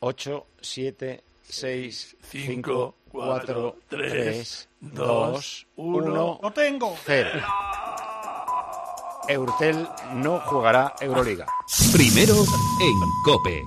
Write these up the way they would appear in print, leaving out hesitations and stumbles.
8, 7, 6, 5, 4, 3, 2, 1. ¡No tengo! 0. Eurtel no jugará Euroliga. Primero en COPE.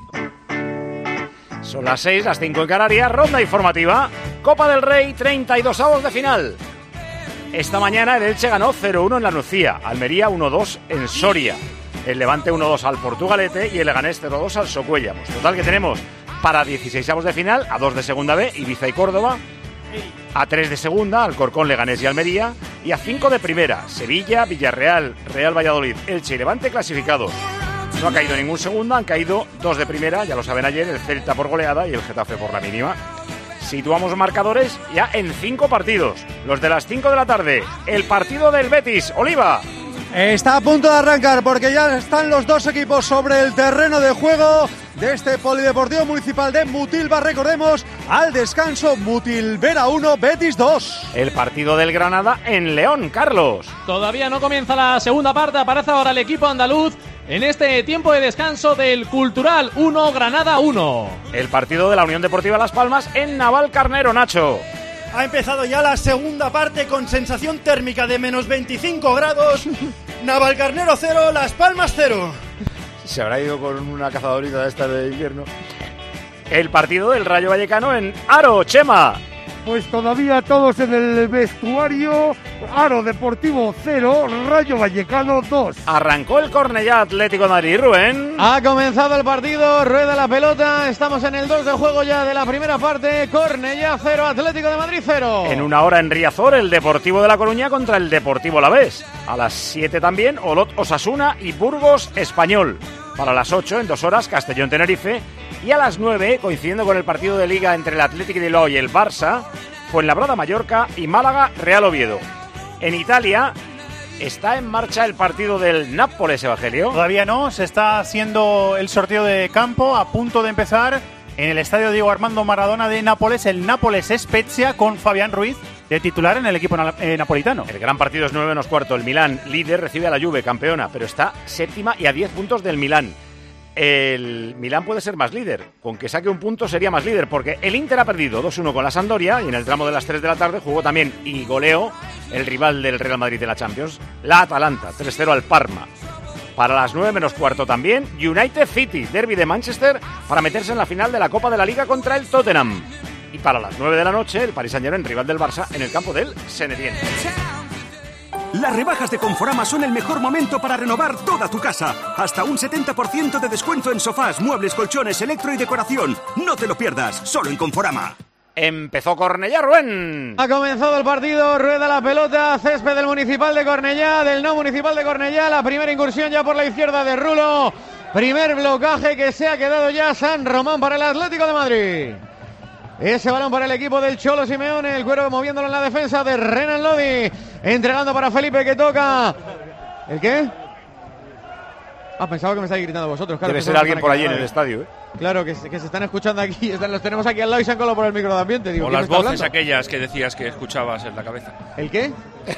Son las 6, las 5 en Canarias, ronda informativa. Copa del Rey, 32avos de final. Esta mañana el Elche ganó 0-1 en la Nucía, Almería 1-2 en Soria, el Levante 1-2 al Portugalete y el Leganés 0-2 al Socuéllamos. Total que tenemos para 16avos de final a 2 de segunda B, Ibiza y Córdoba, a 3 de segunda, Alcorcón, Leganés y Almería, y a 5 de primera, Sevilla, Villarreal, Real Valladolid, Elche y Levante clasificados. No ha caído ningún segunda, han caído 2 de primera, ya lo saben ayer, el Celta por goleada y el Getafe por la mínima. Situamos marcadores ya en 5 partidos. Los de las 5 de la tarde. El partido del Betis. Oliva. Está a punto de arrancar porque ya están los dos equipos sobre el terreno de juego de este Polideportivo Municipal de Mutilva. Recordemos, al descanso, Mutilvera 1, Betis 2. El partido del Granada en León, Carlos. Todavía no comienza la segunda parte. Aparece ahora el equipo andaluz en este tiempo de descanso del Cultural 1, Granada 1. El partido de la Unión Deportiva Las Palmas en Navalcarnero, Nacho. Ha empezado ya la segunda parte con sensación térmica de menos 25 grados. Navalcarnero 0, Las Palmas 0. Se habrá ido con una cazadorita de esta de invierno. El partido del Rayo Vallecano en Aro, Chema. Pues todavía todos en el vestuario. Aro Deportivo 0, Rayo Vallecano 2. Arrancó el Cornellá Atlético de Madrid, Rubén. Ha comenzado el partido, rueda la pelota. Estamos en el 2 de juego ya de la primera parte. Cornellá 0, Atlético de Madrid 0. En una hora en Riazor, el Deportivo de La Coruña contra el Deportivo Alavés. A las 7 también, Olot Osasuna y Burgos Español. Para las 8, en 2 horas, Castellón Tenerife. Y a las 9, coincidiendo con el partido de Liga entre el Athletic de Bilbao y el Barça, Fuenlabrada Mallorca y Málaga Real Oviedo. En Italia está en marcha el partido del Nápoles, Evangelio. Todavía no, se está haciendo el sorteo de campo, a punto de empezar en el estadio Diego Armando Maradona de Nápoles. El Nápoles Spezia con Fabián Ruiz de titular en el equipo napolitano. El gran partido es 9:15. El Milán, líder, recibe a la Juve, campeona, pero está séptima y a 10 puntos del Milán. El Milán puede ser más líder, con que saque un punto sería más líder, porque el Inter ha perdido 2-1 con la Sampdoria y en el tramo de las 3 de la tarde jugó también y goleó el rival del Real Madrid de la Champions, la Atalanta, 3-0 al Parma. Para las 9:15 también, United City, derbi de Manchester, para meterse en la final de la Copa de la Liga contra el Tottenham. Y para las 9 de la noche, el Paris Saint-Germain, rival del Barça, en el campo del Saint-Étienne. Las rebajas de Conforama son el mejor momento para renovar toda tu casa. Hasta un 70% de descuento en sofás, muebles, colchones, electro y decoración. No te lo pierdas, solo en Conforama. Empezó Cornellá, Rubén. Ha comenzado el partido, rueda la pelota, césped del Municipal de Cornellá, del no Municipal de Cornellá. La primera incursión ya por la izquierda de Rulo. Primer blocaje que se ha quedado ya San Román para el Atlético de Madrid. Ese balón para el equipo del Cholo Simeone, el Cuero moviéndolo en la defensa de Renan Lodi, entregando para Felipe que toca. ¿El qué? Pensaba que me estáis gritando vosotros. Claro, debe ser alguien por allí en el estadio, ¿eh? Claro, que se están escuchando aquí, los tenemos aquí al lado y se han colado por el micro de ambiente. Digo, o las voces aquellas que decías que escucabas en la cabeza. ¿El qué?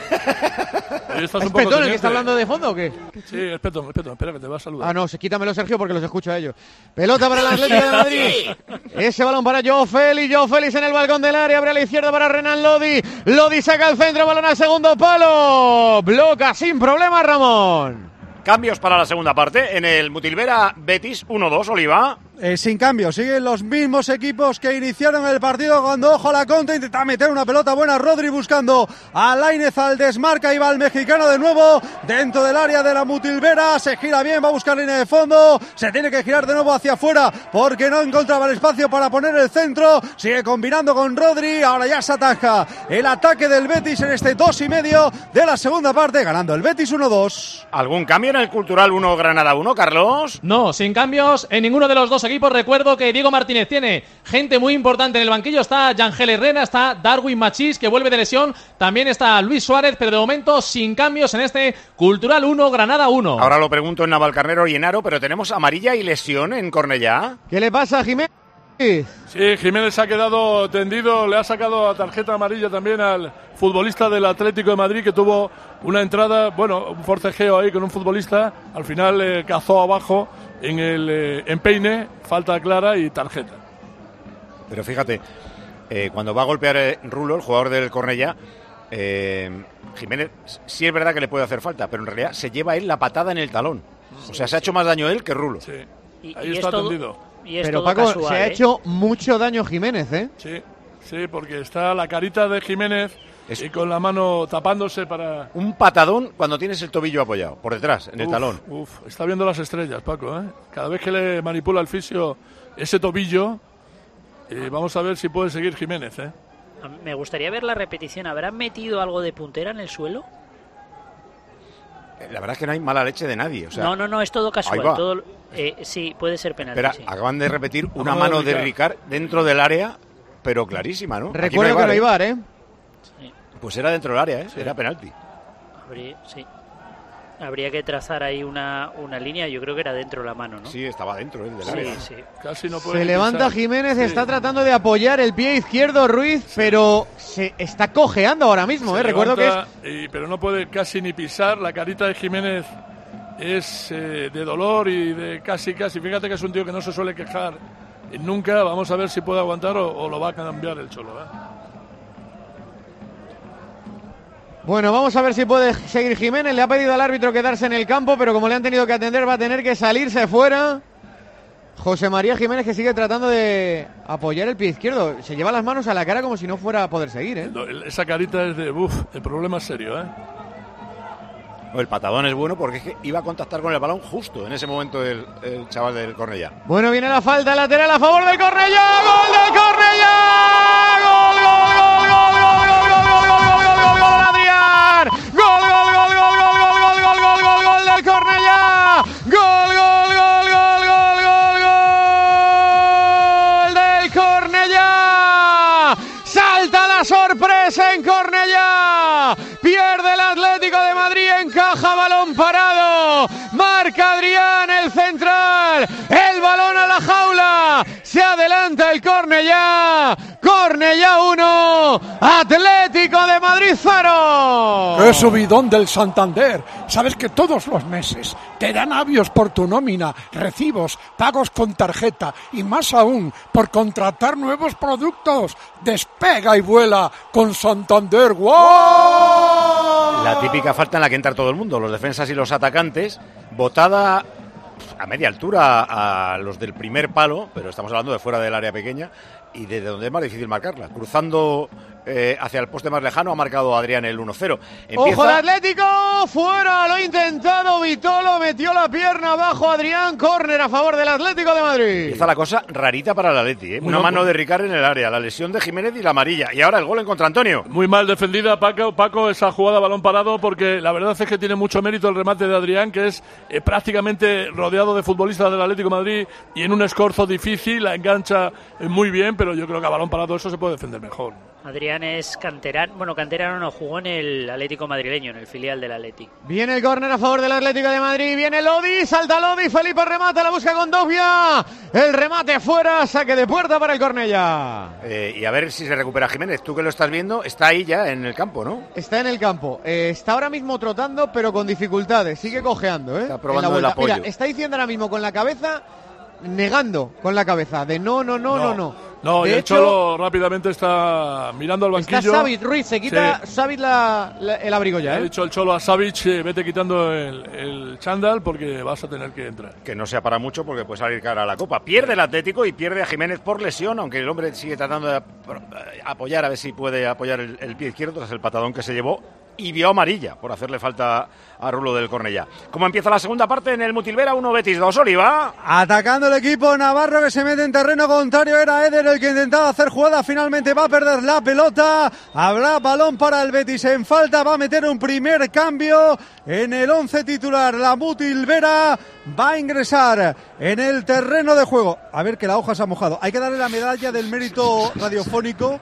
¿Es Petón el que está hablando de fondo o qué? Sí, es Petón, espera que te va a saludar. No, quítamelo, Sergio, porque los escucho a ellos. Pelota para el Atlético de Madrid. Ese balón para Joao Félix en el balcón del área, abre a la izquierda para Renan Lodi. Lodi saca el centro, balón al segundo palo. Bloca sin problema Ramón. Cambios para la segunda parte en el Mutilvera Betis 1-2, Oliva. Sin cambio, siguen los mismos equipos que iniciaron el partido cuando, ojo a la contra, intenta meter una pelota buena Rodri buscando a Lainez al desmarca y va el mexicano de nuevo dentro del área de la Mutilvera, se gira bien, va a buscar línea de fondo, se tiene que girar de nuevo hacia afuera porque no encontraba el espacio para poner el centro, sigue combinando con Rodri, ahora ya se ataja el ataque del Betis en este 2:30 de la segunda parte, ganando el Betis 1-2. ¿Algún cambio en el Cultural 1, Granada 1, Carlos? No, sin cambios en ninguno de los dos equipos. Recuerdo que Diego Martínez tiene gente muy importante en el banquillo. Está Yangel Herrera, está Darwin Machís, que vuelve de lesión. También está Luis Suárez, pero de momento sin cambios en este Cultural 1, Granada 1. Ahora lo pregunto en Navalcarnero y en Aro, pero tenemos amarilla y lesión en Cornellá. ¿Qué le pasa a Jiménez? Sí, Jiménez ha quedado tendido, le ha sacado a tarjeta amarilla también al futbolista del Atlético de Madrid, que tuvo una entrada, un forcejeo ahí con un futbolista, al final cazó abajo en el empeine, falta clara y tarjeta. Pero fíjate, cuando va a golpear Rulo, el jugador del Cornellá, Jiménez sí es verdad que le puede hacer falta, pero en realidad se lleva él la patada en el talón. O sea, se ha hecho más daño él que Rulo. Sí. Y Está tendido. Pero Paco, casual, se ha hecho mucho daño Jiménez, ¿eh? Sí, porque está la carita de Jiménez y con la mano tapándose para... Un patadón cuando tienes el tobillo apoyado, por detrás, en el talón. Está viendo las estrellas, Paco, ¿eh? Cada vez que le manipula el fisio ese tobillo, vamos a ver si puede seguir Jiménez, ¿eh? Me gustaría ver la repetición. ¿Habrán metido algo de puntera en el suelo? La verdad es que no hay mala leche de nadie. O sea, no, es todo casual. Todo, sí, puede ser penalti. Espera, sí. Acaban de repetir una mano de Ricard dentro del área, pero clarísima, ¿no? Recuerdo que no hay VAR, ¿eh? Sí. Pues era dentro del área, ¿eh? Sí. Era penalti. Sí. Habría que trazar ahí una línea. Yo creo que era dentro la mano, ¿no? Sí, estaba dentro del área. Sí. Casi no puede se levanta pisar. Jiménez, está tratando de apoyar el pie izquierdo Ruiz, pero se está cojeando ahora mismo, ¿eh? Recuerdo que pero no puede casi ni pisar. La carita de Jiménez es de dolor y de casi. Fíjate que es un tío que no se suele quejar nunca. Vamos a ver si puede aguantar o lo va a cambiar el Cholo, ¿eh? Bueno, vamos a ver si puede seguir Jiménez. Le ha pedido al árbitro quedarse en el campo, pero como le han tenido que atender, va a tener que salirse fuera. José María Jiménez, que sigue tratando de apoyar el pie izquierdo. Se lleva las manos a la cara como si no fuera a poder seguir, ¿eh? Esa carita es de problema serio, ¿eh? El patadón es bueno porque es que iba a contactar con el balón justo en ese momento el chaval del Cornellá. Bueno, viene la falta lateral a favor del Cornellá. ¡Gol del Cornellá! ¡Gol, Adrián! ¡Gol del Cornellá! ¡Gol del Cornellá! ¡Salta la sorpresa en Cornellá! Pierde el Atlético de Madrid, encaja balón parado, marca Adrián, el central, el balón a la jaula, se adelanta el Cornellá, Cornellá 1, Atlético de Madrid 0. ¡Qué subidón del Santander! Sabes que todos los meses te dan avios por tu nómina, recibos, pagos con tarjeta y más aún por contratar nuevos productos. Despega y vuela con Santander. ¡Wow! La típica falta en la que entra todo el mundo, los defensas y los atacantes, botada a media altura a los del primer palo, pero estamos hablando de fuera del área pequeña y de donde es más difícil marcarla. Cruzando hacia el poste más lejano ha marcado Adrián el 1-0. ¡Ojo de Atlético! ¡Fuera! Lo ha intentado Vitolo, metió la pierna abajo Adrián, córner a favor del Atlético de Madrid. Empieza la cosa rarita para el Atleti, ¿eh? Una mano de Ricard en el área, la lesión de Jiménez y la amarilla. Y ahora el gol en contra Antonio. Muy mal defendida, Paco, esa jugada balón parado, porque la verdad es que tiene mucho mérito el remate de Adrián, que es prácticamente rodeado de futbolistas del Atlético de Madrid y en un escorzo difícil, la engancha muy bien, pero yo creo que a balón parado eso se puede defender mejor. Adrián es canterano, no, jugó en el Atlético madrileño, en el filial del Atlético. Viene el córner a favor del Atlético de Madrid, viene Lodi, salta Lodi, Felipe remata, la busca con Dovia, el remate fuera, saque de puerta para el Cornellá. Y a ver si se recupera Jiménez, tú que lo estás viendo, está ahí ya en el campo, ¿no? Está en el campo, está ahora mismo trotando, pero con dificultades, sigue cojeando, ¿eh? Está probando el apoyo. Mira, está diciendo ahora mismo con la cabeza, negando con la cabeza, de no. No, de y el hecho, Cholo rápidamente está mirando al banquillo. Está Savic, Ruiz, se quita Savic el abrigo ya, ¿eh? Ha dicho el Cholo a Savic, vete quitando el chándal porque vas a tener que entrar. Que no sea para mucho porque puede salir cara a la Copa. Pierde el Atlético y pierde a Jiménez por lesión, aunque el hombre sigue tratando de apoyar, a ver si puede apoyar el pie izquierdo tras el patadón que se llevó. Y vio amarilla por hacerle falta a Rulo del Cornellá. ¿Cómo empieza la segunda parte en el Mutilvera? 1 Betis 2, Oliva. Atacando el equipo navarro que se mete en terreno contrario. Era Eder el que intentaba hacer jugada. Finalmente va a perder la pelota. Habrá balón para el Betis en falta. Va a meter un primer cambio en el 11 titular. La Mutilvera va a ingresar en el terreno de juego. A ver que la hoja se ha mojado. Hay que darle la medalla del mérito radiofónico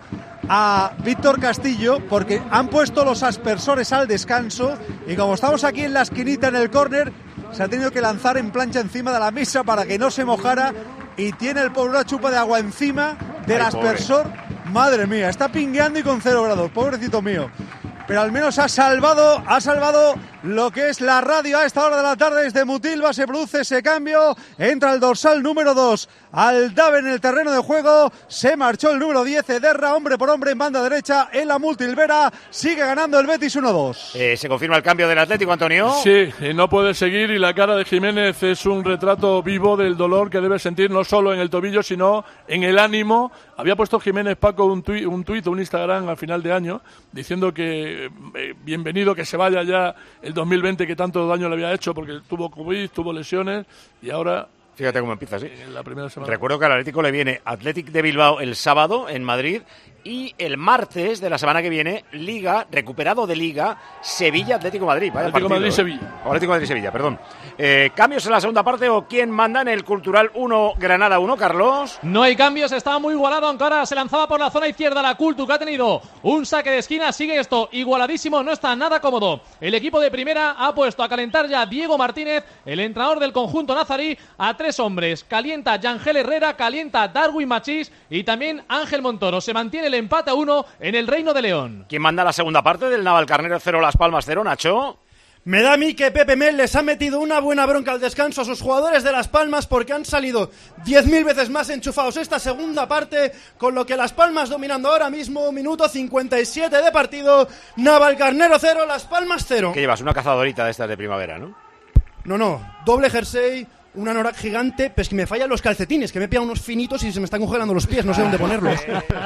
a Víctor Castillo porque han puesto los aspersores al descanso y como estamos aquí en la esquinita en el córner se ha tenido que lanzar en plancha encima de la mesa para que no se mojara y tiene el pobre una chupa de agua encima del aspersor. Pobre. Madre mía, está pingueando y con 0 grados, pobrecito mío. Pero al menos ha salvado lo que es la radio a esta hora de la tarde desde Mutilva. Se produce ese cambio, entra el dorsal número 2 Aldave en el terreno de juego, se marchó el número 10 Ederra, hombre por hombre en banda derecha en la Multilvera, sigue ganando el Betis 1-2. ¿Se confirma el cambio del Atlético, Antonio? Sí, no puede seguir y la cara de Jiménez es un retrato vivo del dolor que debe sentir no solo en el tobillo sino en el ánimo. Había puesto Jiménez, Paco, un tuit, un Instagram al final de año diciendo que bienvenido, que se vaya ya el 2020 que tanto daño le había hecho porque tuvo COVID, tuvo lesiones y ahora... Fíjate cómo empieza, sí. En la primera semana. Recuerdo que al Atlético le viene Athletic de Bilbao el sábado en Madrid y el martes de la semana que viene, Liga, recuperado de Liga, Sevilla-Atlético Madrid. Vaya Atlético partido, Madrid-Sevilla. Atlético Madrid-Sevilla, perdón. ¿Cambios en la segunda parte o quién manda en el Cultural 1, Granada 1, Carlos? No hay cambios, estaba muy igualado, aunque ahora se lanzaba por la zona izquierda la Cultu, que ha tenido un saque de esquina, sigue esto igualadísimo, no está nada cómodo. El equipo de primera ha puesto a calentar ya Diego Martínez, el entrenador del conjunto nazarí, a 3 hombres. Calienta Yangel Herrera, calienta Darwin Machís y también Ángel Montoro. Se mantiene el empate a 1 en el Reino de León. ¿Quién manda la segunda parte del Navalcarnero 0, Las Palmas 0, Nacho? Me da a mí que Pepe Mel les ha metido una buena bronca al descanso a sus jugadores de Las Palmas porque han salido 10.000 veces más enchufados esta segunda parte, con lo que Las Palmas dominando ahora mismo, minuto 57 de partido, Navalcarnero 0, Las Palmas 0. ¿Qué llevas? Una cazadorita de estas de primavera, ¿no? No, doble jersey, un anorak gigante, pero es que me fallan los calcetines, que me he pillado unos finitos y se me están congelando los pies, no sé dónde ponerlos.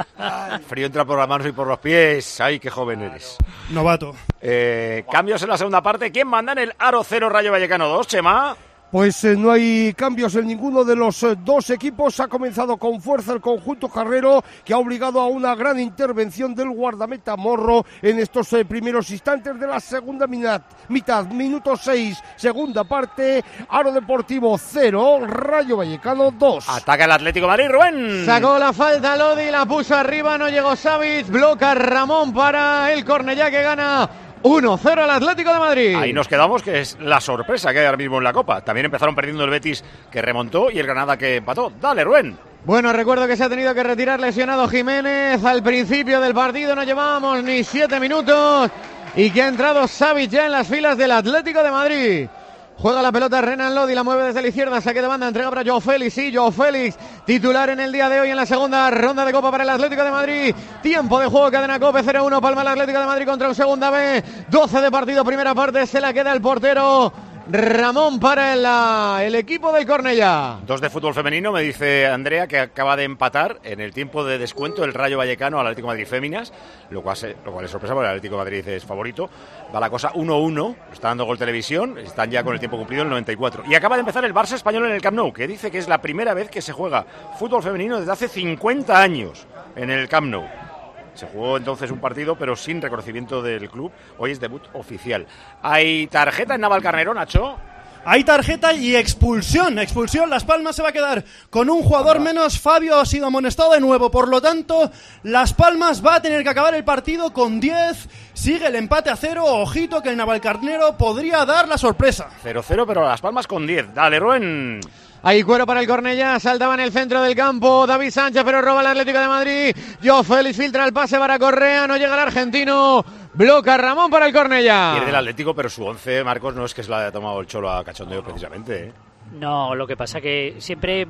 Frío entra por las manos y por los pies. Ay, qué joven eres. Novato. Cambios en la segunda parte. ¿Quién manda en el Aro 0, Rayo Vallecano 2, Chema? Pues no hay cambios en ninguno de los dos equipos. Ha comenzado con fuerza el conjunto carrero, que ha obligado a una gran intervención del guardameta Morro en estos primeros instantes de la segunda mitad. Minuto 6, segunda parte. Aro Deportivo 0, Rayo Vallecano 2. Ataca el Atlético de Madrid, Rubén. Sacó la falta Lodi, la puso arriba, no llegó Savic, bloca Ramón para el Cornellá, que gana 1-0 al Atlético de Madrid. Ahí nos quedamos, que es la sorpresa que hay ahora mismo en la Copa. También empezaron perdiendo el Betis, que remontó, y el Granada, que empató. Dale, Rubén. Bueno, recuerdo que se ha tenido que retirar lesionado Jiménez al principio del partido, no llevábamos ni 7 minutos, y que ha entrado Savic ya en las filas del Atlético de Madrid. Juega la pelota Renan Lodi, la mueve desde la izquierda, saque de banda, entrega para Joao Félix, sí, Joao Félix, titular en el día de hoy en la segunda ronda de Copa para el Atlético de Madrid. Tiempo de juego, cadena COPE, 0-1, palma el Atlético de Madrid contra el segunda B, 12 de partido, primera parte, se la queda el portero Ramón para el equipo del Cornellá. 2 de fútbol femenino, me dice Andrea, que acaba de empatar en el tiempo de descuento el Rayo Vallecano al Atlético de Madrid Féminas, lo cual es sorpresa porque el Atlético de Madrid es favorito. Va la cosa 1-1, está dando Gol Televisión, están ya con el tiempo cumplido, el 94. Y acaba de empezar el Barça español en el Camp Nou, que dice que es la primera vez que se juega fútbol femenino desde hace 50 años en el Camp Nou. Se jugó entonces un partido, pero sin reconocimiento del club. Hoy es debut oficial. ¿Hay tarjeta en Navalcarnero, Nacho? Hay tarjeta y expulsión. Las Palmas se va a quedar con un jugador menos. Fabio ha sido amonestado de nuevo. Por lo tanto, Las Palmas va a tener que acabar el partido con 10. Sigue el empate a 0. Ojito que el Navalcarnero podría dar la sorpresa. 0-0, pero Las Palmas con 10. Dale, Rubén. Hay cuero para el Cornellá, saltaba en el centro del campo David Sánchez, pero roba el Atlético de Madrid. Joao Félix filtra el pase para Correa, no llega el argentino. Bloca Ramón para el Cornellá. Pierde el Atlético, pero su 11, Marcos, no es que se lo haya tomado el Cholo a cachondeo precisamente, ¿eh? No, lo que pasa que siempre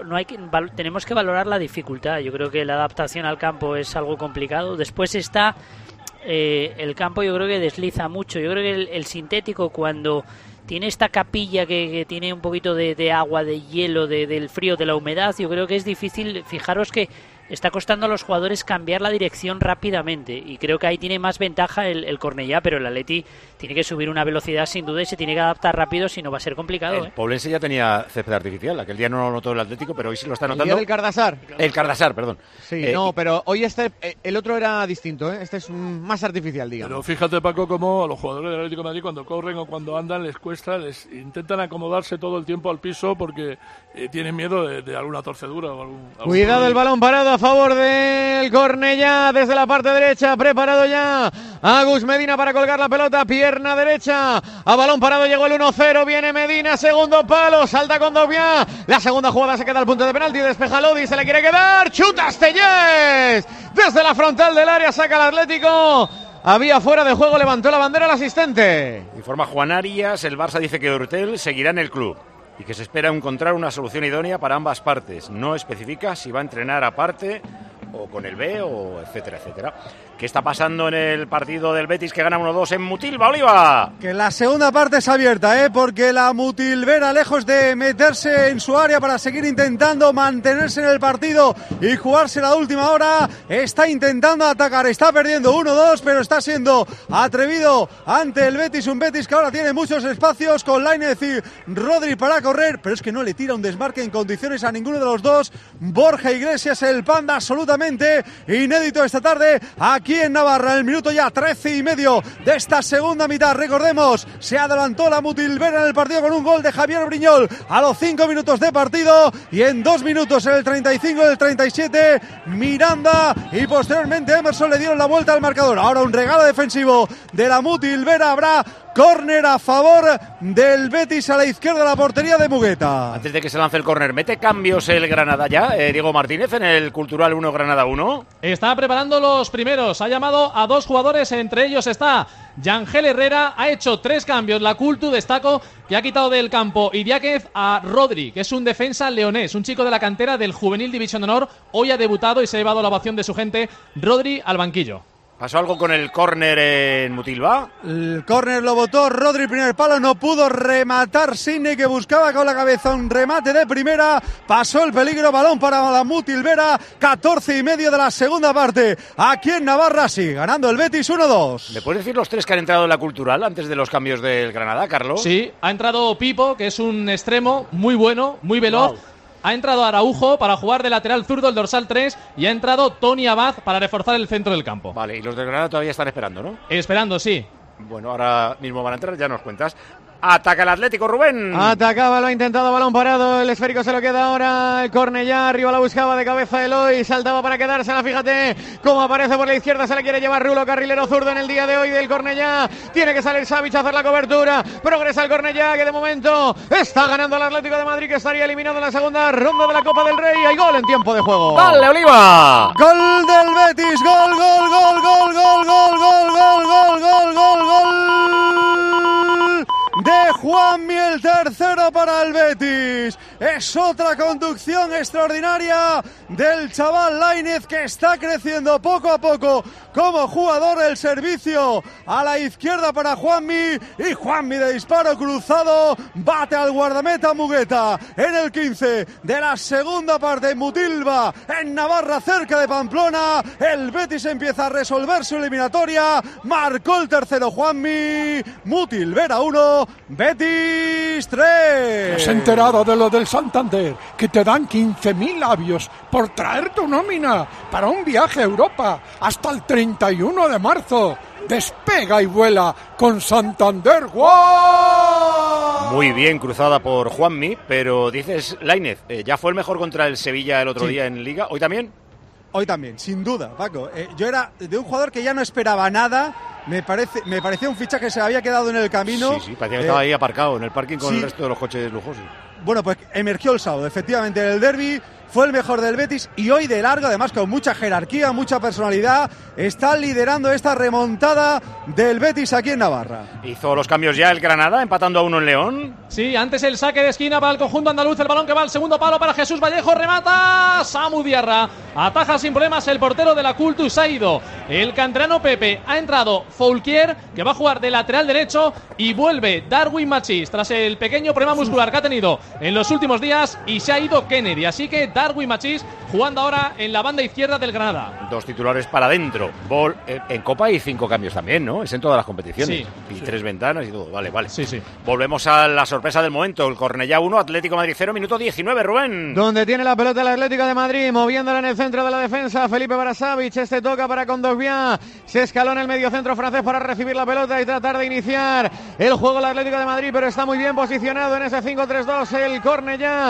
tenemos que valorar la dificultad. Yo creo que la adaptación al campo es algo complicado. Después está el campo, yo creo que desliza mucho. Yo creo que el sintético, cuando tiene esta capilla que tiene un poquito de agua, de hielo, del frío, de la humedad, yo creo que es difícil. Fijaros que está costando a los jugadores cambiar la dirección rápidamente, y creo que ahí tiene más ventaja el Cornellá, pero el Atleti tiene que subir una velocidad sin duda y se tiene que adaptar rápido, si no va a ser complicado. El Poblense ya tenía césped artificial, aquel día no lo notó el Atlético, pero hoy sí lo está notando. El día del Cardasar. El Cardasar, perdón. Sí, no, pero hoy el otro era distinto, ¿eh? Este es más artificial, digamos. Pero fíjate, Paco, cómo a los jugadores del Atlético de Madrid, cuando corren o cuando andan, les cuesta, les intentan acomodarse todo el tiempo al piso porque tienen miedo de alguna torcedura o algún Cuidado, el balón parado a favor del Cornellá desde la parte derecha, preparado ya Agus Medina para colgar la pelota, pierna derecha, a balón parado llegó el 1-0, viene Medina, segundo palo, salta con Dobiá, la segunda jugada se queda al punto de penalti, despeja Lodi, se le quiere quedar, chuta Estellés, desde la frontal del área saca el Atlético. había fuera de juego, levantó la bandera el asistente. Informa Juan Arias, el Barça dice que Hurtel seguirá en el club y que se espera encontrar una solución idónea para ambas partes. No especifica si va a entrenar aparte o con el B, o etcétera, etcétera. ¿Qué está pasando en el partido del Betis que gana 1-2 en Mutilva, Oliva? Que la segunda parte es abierta, porque la Mutilvera, lejos de meterse en su área para seguir intentando mantenerse en el partido y jugarse la última hora, está intentando atacar, está perdiendo 1-2, pero está siendo atrevido ante el Betis, un Betis que ahora tiene muchos espacios con Lainez y Rodri para correr, pero es que no le tira un desmarque en condiciones a ninguno de los dos. Borja Iglesias, el Panda, absolutamente inédito esta tarde aquí en Navarra, el minuto ya 13:30 de esta segunda mitad. Recordemos, se adelantó la Mutilvera en el partido con un gol de Javier Briñol a los 5 minutos de partido, y en 2 minutos, en el 35 y el 37, Miranda y posteriormente Emerson le dieron la vuelta al marcador. Ahora un regalo defensivo de la Mutilvera, habrá córner a favor del Betis a la izquierda de la portería de Mugueta. Antes de que se lance el córner, ¿mete cambios el Granada ya, Diego Martínez, en el Cultural 1 Granada 1? Está preparando los primeros, ha llamado a 2 jugadores, entre ellos está Yangel Herrera, ha hecho 3 cambios, la Cultu, destaco que ha quitado del campo Idiáquez a Rodri, que es un defensa leonés, un chico de la cantera del Juvenil División de Honor, hoy ha debutado y se ha llevado la ovación de su gente. Rodri al banquillo. ¿Pasó algo con el córner en Mutilva? El córner lo botó Rodri, primer palo, no pudo rematar Sidney, que buscaba con la cabeza un remate de primera, pasó el peligro, balón para la Mutilvera, 14:30 de la segunda parte, aquí en Navarra, sí, ganando el Betis 1-2. ¿Me puedes decir los 3 que han entrado en la Cultural antes de los cambios del Granada, Carlos? Sí, ha entrado Pipo, que es un extremo muy bueno, muy veloz. Wow. Ha entrado Araujo para jugar de lateral zurdo, el dorsal 3, y ha entrado Tony Abad para reforzar el centro del campo. Vale, y los de Granada todavía están esperando, ¿no? Esperando, sí. Bueno, ahora mismo van a entrar, ya nos cuentas. Ataca el Atlético, Rubén. Atacaba, lo ha intentado, balón parado, el esférico se lo queda ahora el Cornellá, arriba la buscaba de cabeza Eloy, saltaba para quedársela, fíjate cómo aparece por la izquierda, se la quiere llevar Rulo, carrilero zurdo en el día de hoy del Cornellá, tiene que salir Savic a hacer la cobertura, progresa el Cornellá, que de momento está ganando el Atlético de Madrid, que estaría eliminado en la segunda ronda de la Copa del Rey. Hay gol en tiempo de juego. ¡Dale, Oliva! Gol del Betis, gol, gol, gol, gol, gol, gol, gol, gol, gol, gol, gol, gol de Juanmi, el tercero para el Betis. Es otra conducción extraordinaria del chaval Lainez, que está creciendo poco a poco como jugador. El servicio a la izquierda para Juanmi, y Juanmi de disparo cruzado bate al guardameta Mugueta en el 15 de la segunda parte en Mutilva, en Navarra, cerca de Pamplona. El Betis empieza a resolver su eliminatoria, marcó el tercero Juanmi. Mutilvera 1, Betis 3. ¿Te has enterado de lo del Santander? Que te dan 15.000 labios por traer tu nómina para un viaje a Europa hasta el 31 de marzo. Despega y vuela con Santander. ¡Wow! Muy bien cruzada por Juanmi, pero dices, Lainez, ya fue el mejor contra el Sevilla el otro día en Liga. ¿Hoy también? Hoy también, sin duda, Paco. Yo era de un jugador que ya no esperaba nada. Me parecía un fichaje que se había quedado en el camino. Sí, parecía que estaba ahí aparcado en el parking con el resto de los coches lujosos. Bueno, pues emergió el sábado, efectivamente, en el derbi. Fue el mejor del Betis y hoy de largo, además con mucha jerarquía, mucha personalidad, está liderando esta remontada del Betis aquí en Navarra. Hizo los cambios ya el Granada, empatando a 1 en León. Sí, antes el saque de esquina para el conjunto andaluz, el balón que va al segundo palo para Jesús Vallejo, remata Samu Diarra, ataja sin problemas el portero de la Cultus, ha ido el canterano Pepe, ha entrado Foulquier, que va a jugar de lateral derecho, y vuelve Darwin Machís tras el pequeño problema muscular que ha tenido en los últimos días, y se ha ido Kennedy, así que Darwin Machís jugando ahora en la banda izquierda del Granada. 2 titulares para adentro. En Copa hay 5 cambios también, ¿no? Es en todas las competiciones. Sí, y 3 ventanas y todo. Vale. Sí. Volvemos a la sorpresa del momento. El Cornellá 1, Atlético Madrid 0, minuto 19, Rubén. Donde tiene la pelota el Atlético de Madrid, moviéndola en el centro de la defensa. Felipe para Savic, este toca para Kondogbia. Se escaló en el mediocentro francés para recibir la pelota y tratar de iniciar el juego el Atlético de Madrid, pero está muy bien posicionado en ese 5-3-2 el Cornellá.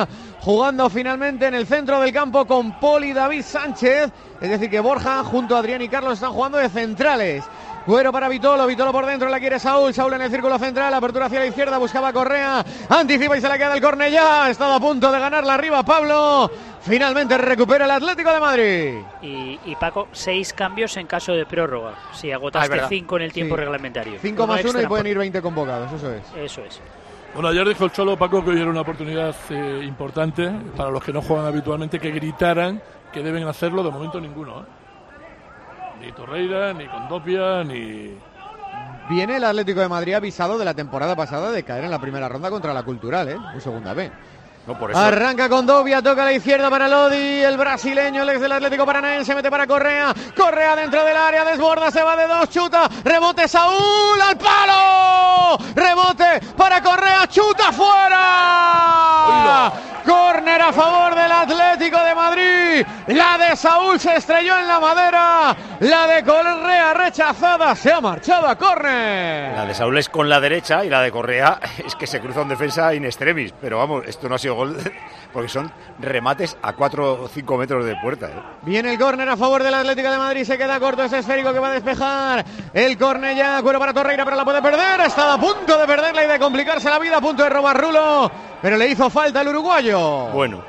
jugando finalmente en el centro del campo con Pol y David Sánchez. Es decir, que Borja junto a Adrián y Carlos están jugando de centrales. Cuero para Vitolo, Vitolo por dentro, la quiere Saúl, Saúl en el círculo central, apertura hacia la izquierda, buscaba Correa, anticipa y se la queda el Cornellá, estaba a punto de ganarla arriba Pablo, finalmente recupera el Atlético de Madrid. Y Paco, 6 cambios en caso de prórroga, si agotaste 5 en el tiempo reglamentario. 5 más 1 y pueden ir 20 convocados, eso es. Eso es. Bueno, ayer dijo el Cholo, Paco, que hoy era una oportunidad importante para los que no juegan habitualmente, que gritaran que deben hacerlo, de momento ninguno, ¿eh? Ni Torreira, ni Condopia, ni... Viene el Atlético de Madrid avisado de la temporada pasada de caer en la primera ronda contra la Cultural, en segunda B. No, por eso. Arranca Condopia, toca a la izquierda para Lodi, el brasileño, el ex del Atlético Paranaense, mete para Correa, Correa dentro del área, desborda, se va de 2, chuta, rebote Saúl, al palo, rebote para Correa, chuta fuera. Córner a favor del Atlético de Madrid. La de Saúl se estrelló en la madera. La de Correa rechazada. Se ha marchado a córner. La de Saúl es con la derecha y la de Correa es que se cruza en defensa in extremis. Pero vamos, esto no ha sido gol porque son remates a 4 o 5 metros de puerta. Viene el córner a favor del Atlético de Madrid. Se queda corto ese esférico que va a despejar. El córner ya. Cuero para Torreira, pero la puede perder. Estaba a punto de perderla y de complicarse la vida. A punto de robar Rulo. Pero le hizo falta el uruguayo. Bueno.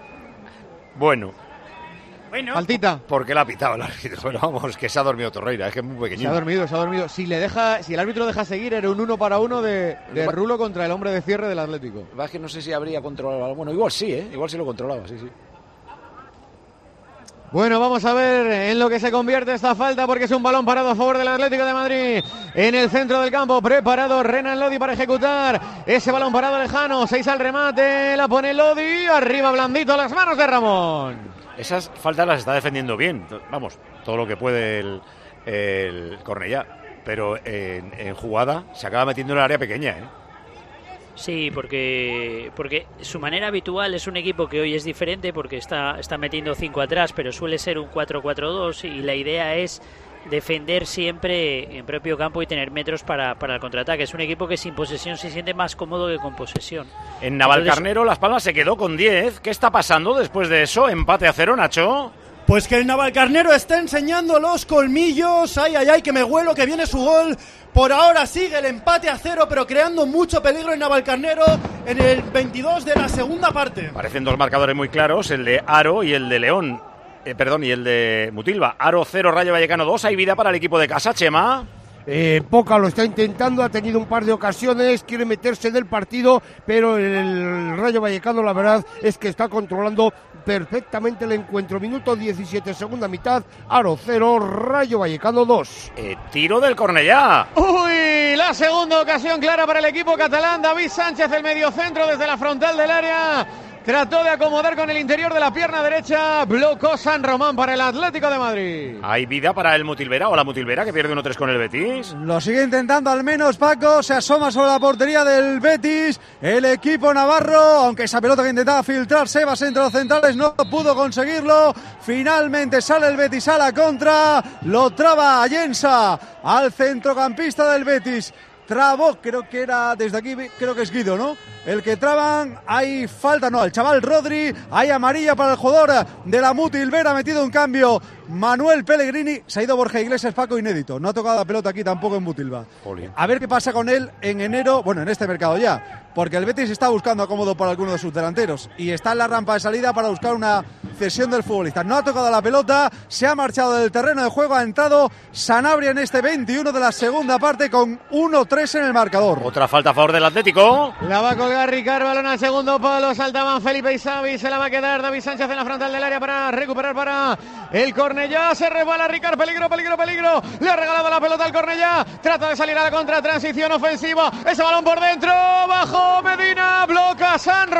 Faltita. ¿Por qué la ha pitado el árbitro? Bueno, vamos, que se ha dormido Torreira, es que es muy pequeñito. Se ha dormido. Si el árbitro deja seguir, era un 1 para 1 de Rulo contra el hombre de cierre del Atlético. Es que no sé si habría controlado. Bueno, igual sí, igual sí lo controlaba, sí. Bueno, vamos a ver en lo que se convierte esta falta, porque es un balón parado a favor del Atlético de Madrid. En el centro del campo, preparado Renan Lodi para ejecutar ese balón parado lejano. 6 al remate, la pone Lodi, arriba blandito, las manos de Ramón. Esas faltas las está defendiendo bien, vamos, todo lo que puede el Cornellá. Pero en jugada se acaba metiendo en el área pequeña, Sí, porque su manera habitual es un equipo que hoy es diferente porque está metiendo 5 atrás, pero suele ser un 4-4-2 y la idea es defender siempre en propio campo y tener metros para el contraataque. Es un equipo que sin posesión se siente más cómodo que con posesión. En Navalcarnero Las Palmas se quedó con 10. ¿Qué está pasando después de eso? Empate a 0, Nacho. Pues que el Navalcarnero está enseñando los colmillos. Ay, que me huelo, que viene su gol. Por ahora sigue el empate a 0, pero creando mucho peligro en Navalcarnero en el 22 de la segunda parte. Parecen dos marcadores muy claros, el de Aro y el de León. Y el de Mutilva. Aro 0, Rayo Vallecano 2. Hay vida para el equipo de casa, Chema. Poca lo está intentando, ha tenido un par de ocasiones, quiere meterse en el partido, pero el Rayo Vallecano la verdad es que está controlando perfectamente el encuentro. Minuto 17, segunda mitad, Aro 0, Rayo Vallecano 2. Tiro del Cornellá. Uy, la segunda ocasión clara para el equipo catalán. David Sánchez, el mediocentro desde la frontal del área. Trató de acomodar con el interior de la pierna derecha. Bloqueó San Román para el Atlético de Madrid. Hay vida para el Mutilvera o la Mutilvera que pierde 1-3 con el Betis. Lo sigue intentando al menos Paco. Se asoma sobre la portería del Betis. El equipo navarro, aunque esa pelota que intentaba filtrar Sebas entre los centrales no pudo conseguirlo. Finalmente sale el Betis a la contra. Lo traba Ayensa al centrocampista del Betis. Trabó, creo que era desde aquí, creo que es Guido, ¿no? El que traban, hay falta, no, el chaval Rodri, hay amarilla para el jugador de la Mutilvera, metido un cambio Manuel Pellegrini, se ha ido Borja Iglesias, Paco, inédito, no ha tocado la pelota aquí tampoco en Mutilva. A ver qué pasa con él en enero, bueno, en este mercado ya, porque el Betis está buscando acomodo por alguno de sus delanteros y está en la rampa de salida para buscar una cesión del futbolista. No ha tocado la pelota, se ha marchado del terreno de juego, ha entrado Sanabria en este 21 de la segunda parte con 1-3 en el marcador. Otra falta a favor del Atlético. La va a colgar Ricard, balón al segundo palo, saltaban Felipe y Xavi, se la va a quedar David Sánchez en la frontal del área para recuperar para el Cornellá, se resbala Ricard, peligro, le ha regalado la pelota al Cornellá, trata de salir a la contra, transición ofensiva, ese balón por dentro, bajo Medina, bloca San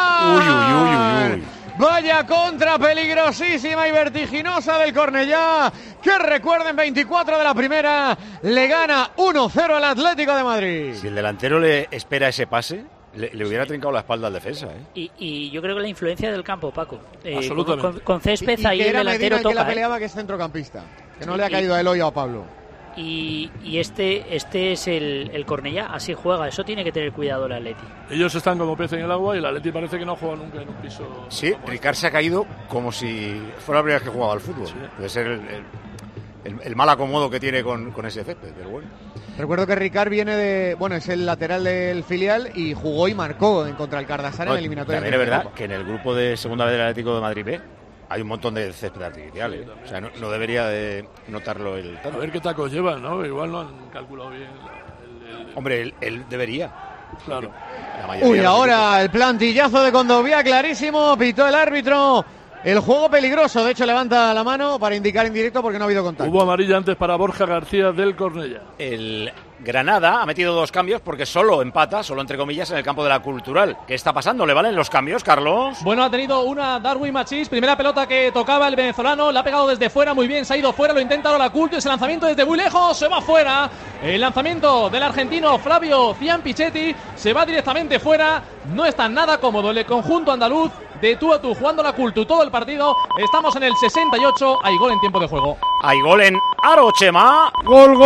Román. Uy. Vaya contra peligrosísima y vertiginosa del Cornellá, que recuerden 24 de la primera, le gana 1-0 al Atlético de Madrid. Si el delantero le espera ese pase, le hubiera trincado la espalda al defensa. Y yo creo que la influencia del campo, Paco. Absolutamente. Con Césped ahí el delantero Medina, toca. que la peleaba, que es centrocampista, que no le ha caído a Eloy o a Pablo. y este es el Cornellá, así juega, eso tiene que tener cuidado el Atleti. Ellos están como pez en el agua y el Atleti parece que no ha jugado nunca en un piso. Sí, Ricard se ha caído como si fuera la primera vez que jugaba al fútbol. Sí. Debe ser el mal acomodo que tiene con ese césped, pero bueno. Recuerdo que Ricard viene es el lateral del filial y jugó y marcó en contra el Cardasar en la eliminatoria. También es verdad que en el grupo de segunda vez del Atlético de Madrid B hay un montón de césped artificial, ¿eh? O sea, no debería de notarlo el tanto. A ver qué tacos llevan, ¿no? Igual no han calculado bien Hombre, él debería. Claro. Uy, ahora el plantillazo de Condovia, clarísimo, pitó el árbitro. El juego peligroso, de hecho levanta la mano para indicar en directo porque no ha habido contacto. Hubo amarilla antes para Borja García del Cornellá. El Granada ha metido 2 cambios porque solo empata, solo entre comillas, en el campo de la Cultural. ¿Qué está pasando? ¿Le valen los cambios, Carlos? Bueno, ha tenido una Darwin Machís, primera pelota que tocaba el venezolano, la ha pegado desde fuera, muy bien, se ha ido fuera, lo intenta ahora la Culto, ese lanzamiento desde muy lejos, se va fuera. El lanzamiento del argentino Flavio Cianpichetti se va directamente fuera, no está nada cómodo el conjunto andaluz. De tú a tú, jugando la Cultu todo el partido. Estamos en el 68, hay gol en tiempo de juego. Hay gol en Aro, Chema. Gol.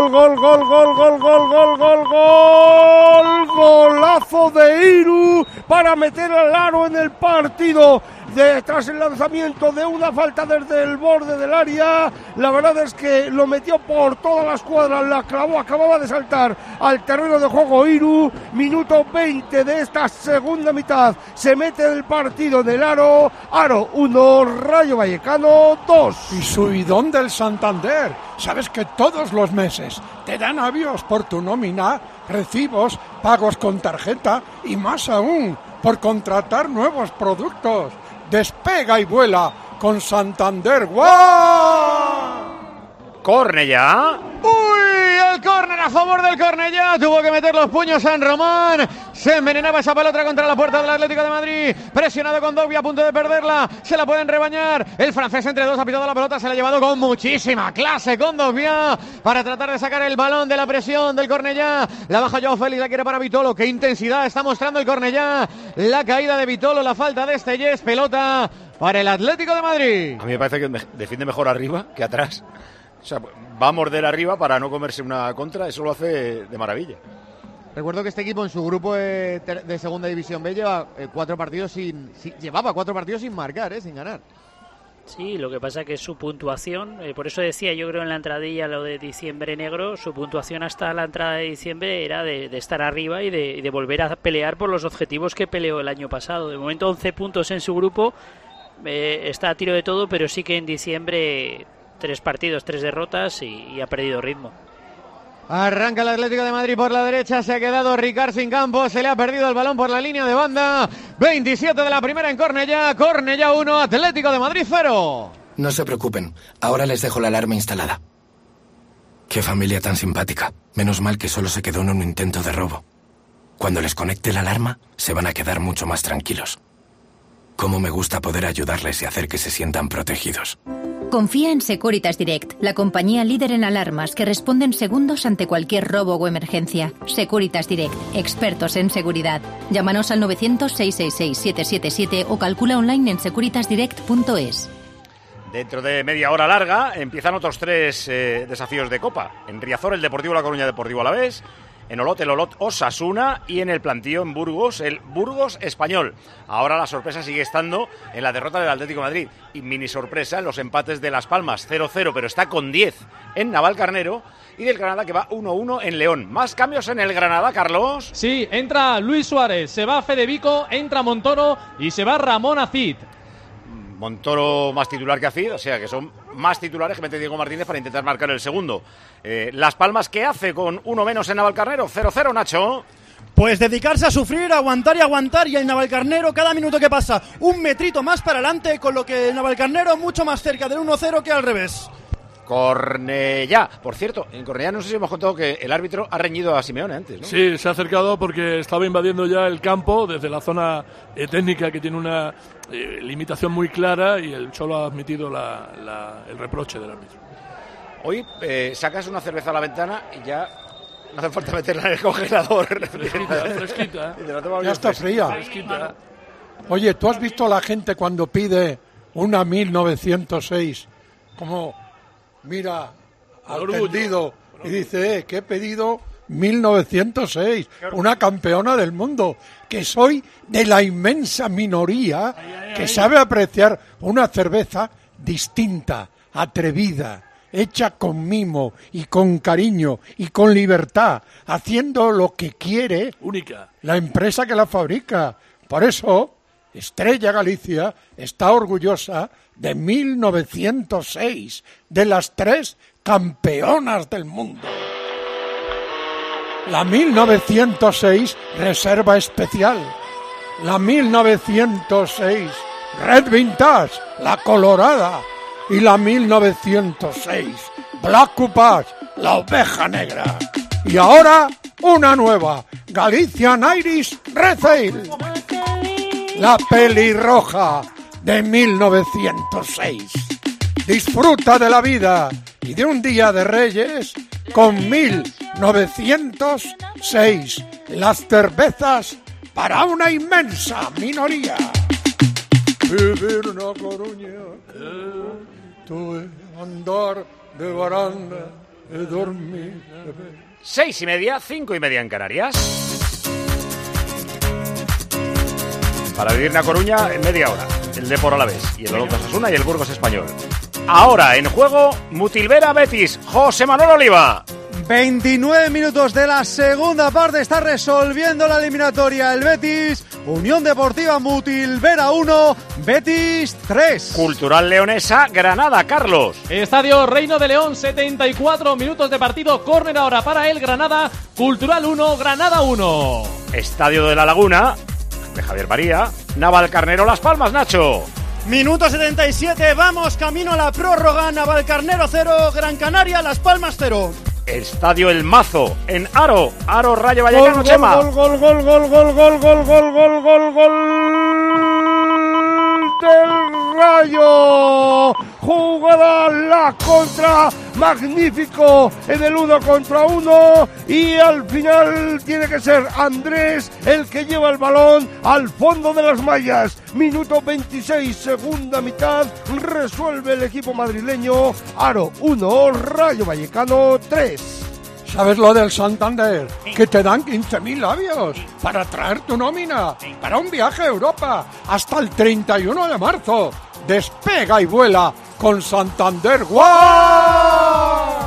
Golazo de Iru para meter al Aro en el partido. Tras el lanzamiento de una falta desde el borde del área, la verdad es que lo metió por toda la escuadra, la clavó, acababa de saltar al terreno de juego Iru, minuto 20 de esta segunda mitad, se mete en el partido en el Aro 1, Rayo Vallecano 2. Y subidón del Santander, sabes que todos los meses te dan avios por tu nómina, recibos, pagos con tarjeta y más aún, por contratar nuevos productos. Despega y vuela con Santander. ¡Guau! Cornellá. ¡Uy! El córner a favor del Cornellá. Tuvo que meter los puños San Román. Se envenenaba esa pelota contra la puerta del Atlético de Madrid. Presionado con Dobby a punto de perderla. Se la pueden rebañar. El francés entre dos ha pitado la pelota. Se la ha llevado con muchísima clase con Dobby para tratar de sacar el balón de la presión del Cornellá. La baja Joao Félix, la quiere para Vitolo. Qué intensidad está mostrando el Cornellá. La caída de Vitolo, la falta de Estellés. Pelota para el Atlético de Madrid. A mí me parece que defiende mejor arriba que atrás. O sea, va a morder arriba para no comerse una contra. Eso lo hace de maravilla. Recuerdo que este equipo en su grupo de segunda división B lleva 4 partidos llevaba 4 partidos sin marcar, sin ganar. Sí, lo que pasa es que su puntuación, por eso decía yo creo en la entradilla lo de diciembre negro, su puntuación hasta la entrada de diciembre era de estar arriba y de volver a pelear por los objetivos que peleó el año pasado. De momento 11 puntos en su grupo, está a tiro de todo, pero sí que en diciembre 3 partidos, 3 derrotas y ha perdido ritmo. Arranca el Atlético de Madrid por la derecha, se ha quedado Ricard sin campo, se le ha perdido el balón por la línea de banda. 27 de la primera en Cornellá, Cornellá 1, Atlético de Madrid 0. No se preocupen, ahora les dejo la alarma instalada. Qué familia tan simpática, menos mal que solo se quedó en un intento de robo. Cuando les conecte la alarma, se van a quedar mucho más tranquilos. Cómo me gusta poder ayudarles y hacer que se sientan protegidos. Confía en Securitas Direct, la compañía líder en alarmas que responde en segundos ante cualquier robo o emergencia. Securitas Direct, expertos en seguridad. Llámanos al 900-666-777 o calcula online en securitasdirect.es. Dentro de media hora larga empiezan otros 3 desafíos de Copa. En Riazor, el Deportivo La Coruña Deportivo Alavés. En Olot, el Olot Osasuna, y en el plantío en Burgos, el Burgos Español. Ahora la sorpresa sigue estando en la derrota del Atlético de Madrid y mini sorpresa en los empates de Las Palmas, 0-0, pero está con 10 en Navalcarnero, y del Granada que va 1-1 en León. Más cambios en el Granada, Carlos. Sí, entra Luis Suárez, se va Fede Vico, entra Montoro y se va Ramón Acid. Montoro más titular que Acid, o sea que son más titulares que mete Diego Martínez para intentar marcar el segundo. Las Palmas, ¿qué hace con uno menos en Navalcarnero? 0-0, Nacho. Pues dedicarse a sufrir, aguantar y el Navalcarnero cada minuto que pasa un metrito más para adelante, con lo que el Navalcarnero mucho más cerca del 1-0 que al revés. Cornellá. Por cierto, en Cornellá no sé si hemos contado que el árbitro ha reñido a Simeone antes, ¿no? Sí, se ha acercado porque estaba invadiendo ya el campo desde la zona técnica, que tiene una limitación muy clara, y el Cholo ha admitido el reproche del árbitro. Hoy sacas una cerveza a la ventana y ya no hace falta meterla en el congelador. Fresquita. Ya está fría. Fresquita. Oye, ¿tú has visto a la gente cuando pide una 1906? Como mira al tendido y dice que he pedido 1906, una campeona del mundo, que soy de la inmensa minoría que sabe apreciar una cerveza distinta, atrevida, hecha con mimo y con cariño y con libertad, haciendo lo que quiere única la empresa que la fabrica. Por eso, Estrella Galicia está orgullosa de 1906, de las 3 campeonas del mundo. La 1906 Reserva Especial, la 1906 Red Vintage, la colorada, y la 1906 Black Coupage, la oveja negra. Y ahora una nueva, Galician Irish Red Ale, la pelirroja de 1906. Disfruta de la vida y de un día de Reyes con 1906, las cervezas para una inmensa minoría. Vivir en La Coruña, tuve andar de baranda, de dormir. 6:30, 5:30 en Canarias. Para vivir en La Coruña en media hora. El Depor Alavés y el Olot Osasuna y el Burgos Español. Ahora en juego, Mutilvera Betis, José Manuel Oliva. 29 minutos de la segunda parte, está resolviendo la eliminatoria el Betis. Unión Deportiva Mutilvera 1, Betis 3. Cultural Leonesa, Granada, Carlos. Estadio Reino de León, 74 minutos de partido, córner ahora para el Granada, Cultural 1, Granada 1. Estadio de la Laguna, de Javier María, Navalcarnero, Las Palmas, Nacho. Minuto 77, vamos camino a la prórroga, Navalcarnero 0, Gran Canaria, Las Palmas 0. Estadio El Mazo, en Aro, Rayo Vallecano, Chema. Gol del Rayo. Jugada la contra, magnífico en el 1 contra 1 y al final tiene que ser Andrés el que lleva el balón al fondo de las mallas. Minuto 26, segunda mitad, resuelve el equipo madrileño. Aro 1, Rayo Vallecano 3. ¿Sabes lo del Santander? Que te dan 15.000 labios para traer tu nómina para un viaje a Europa hasta el 31 de marzo. Despega y vuela con Santander. ¡Guau!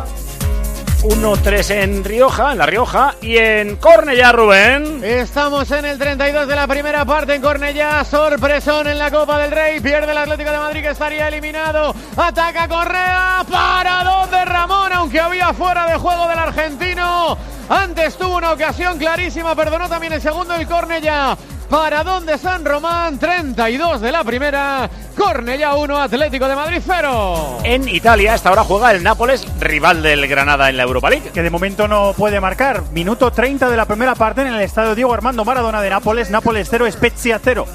1-3 en Rioja, en La Rioja, y en Cornellá, Rubén. Estamos en el 32 de la primera parte en Cornellá. Sorpresón en la Copa del Rey. Pierde el Atlético de Madrid, que estaría eliminado. Ataca Correa. Paradón de Ramón, aunque había fuera de juego del argentino. Antes tuvo una ocasión clarísima. Perdonó también el segundo el Cornellá. Paradón de San Román, 32 de la primera. Cornellá 1, Atlético de Madrid 0. En Italia, esta hora juega el Nápoles, rival del Granada en la Europa League. Que de momento no puede marcar. Minuto 30 de la primera parte en el estadio Diego Armando Maradona de Nápoles. Nápoles 0, Spezia 0.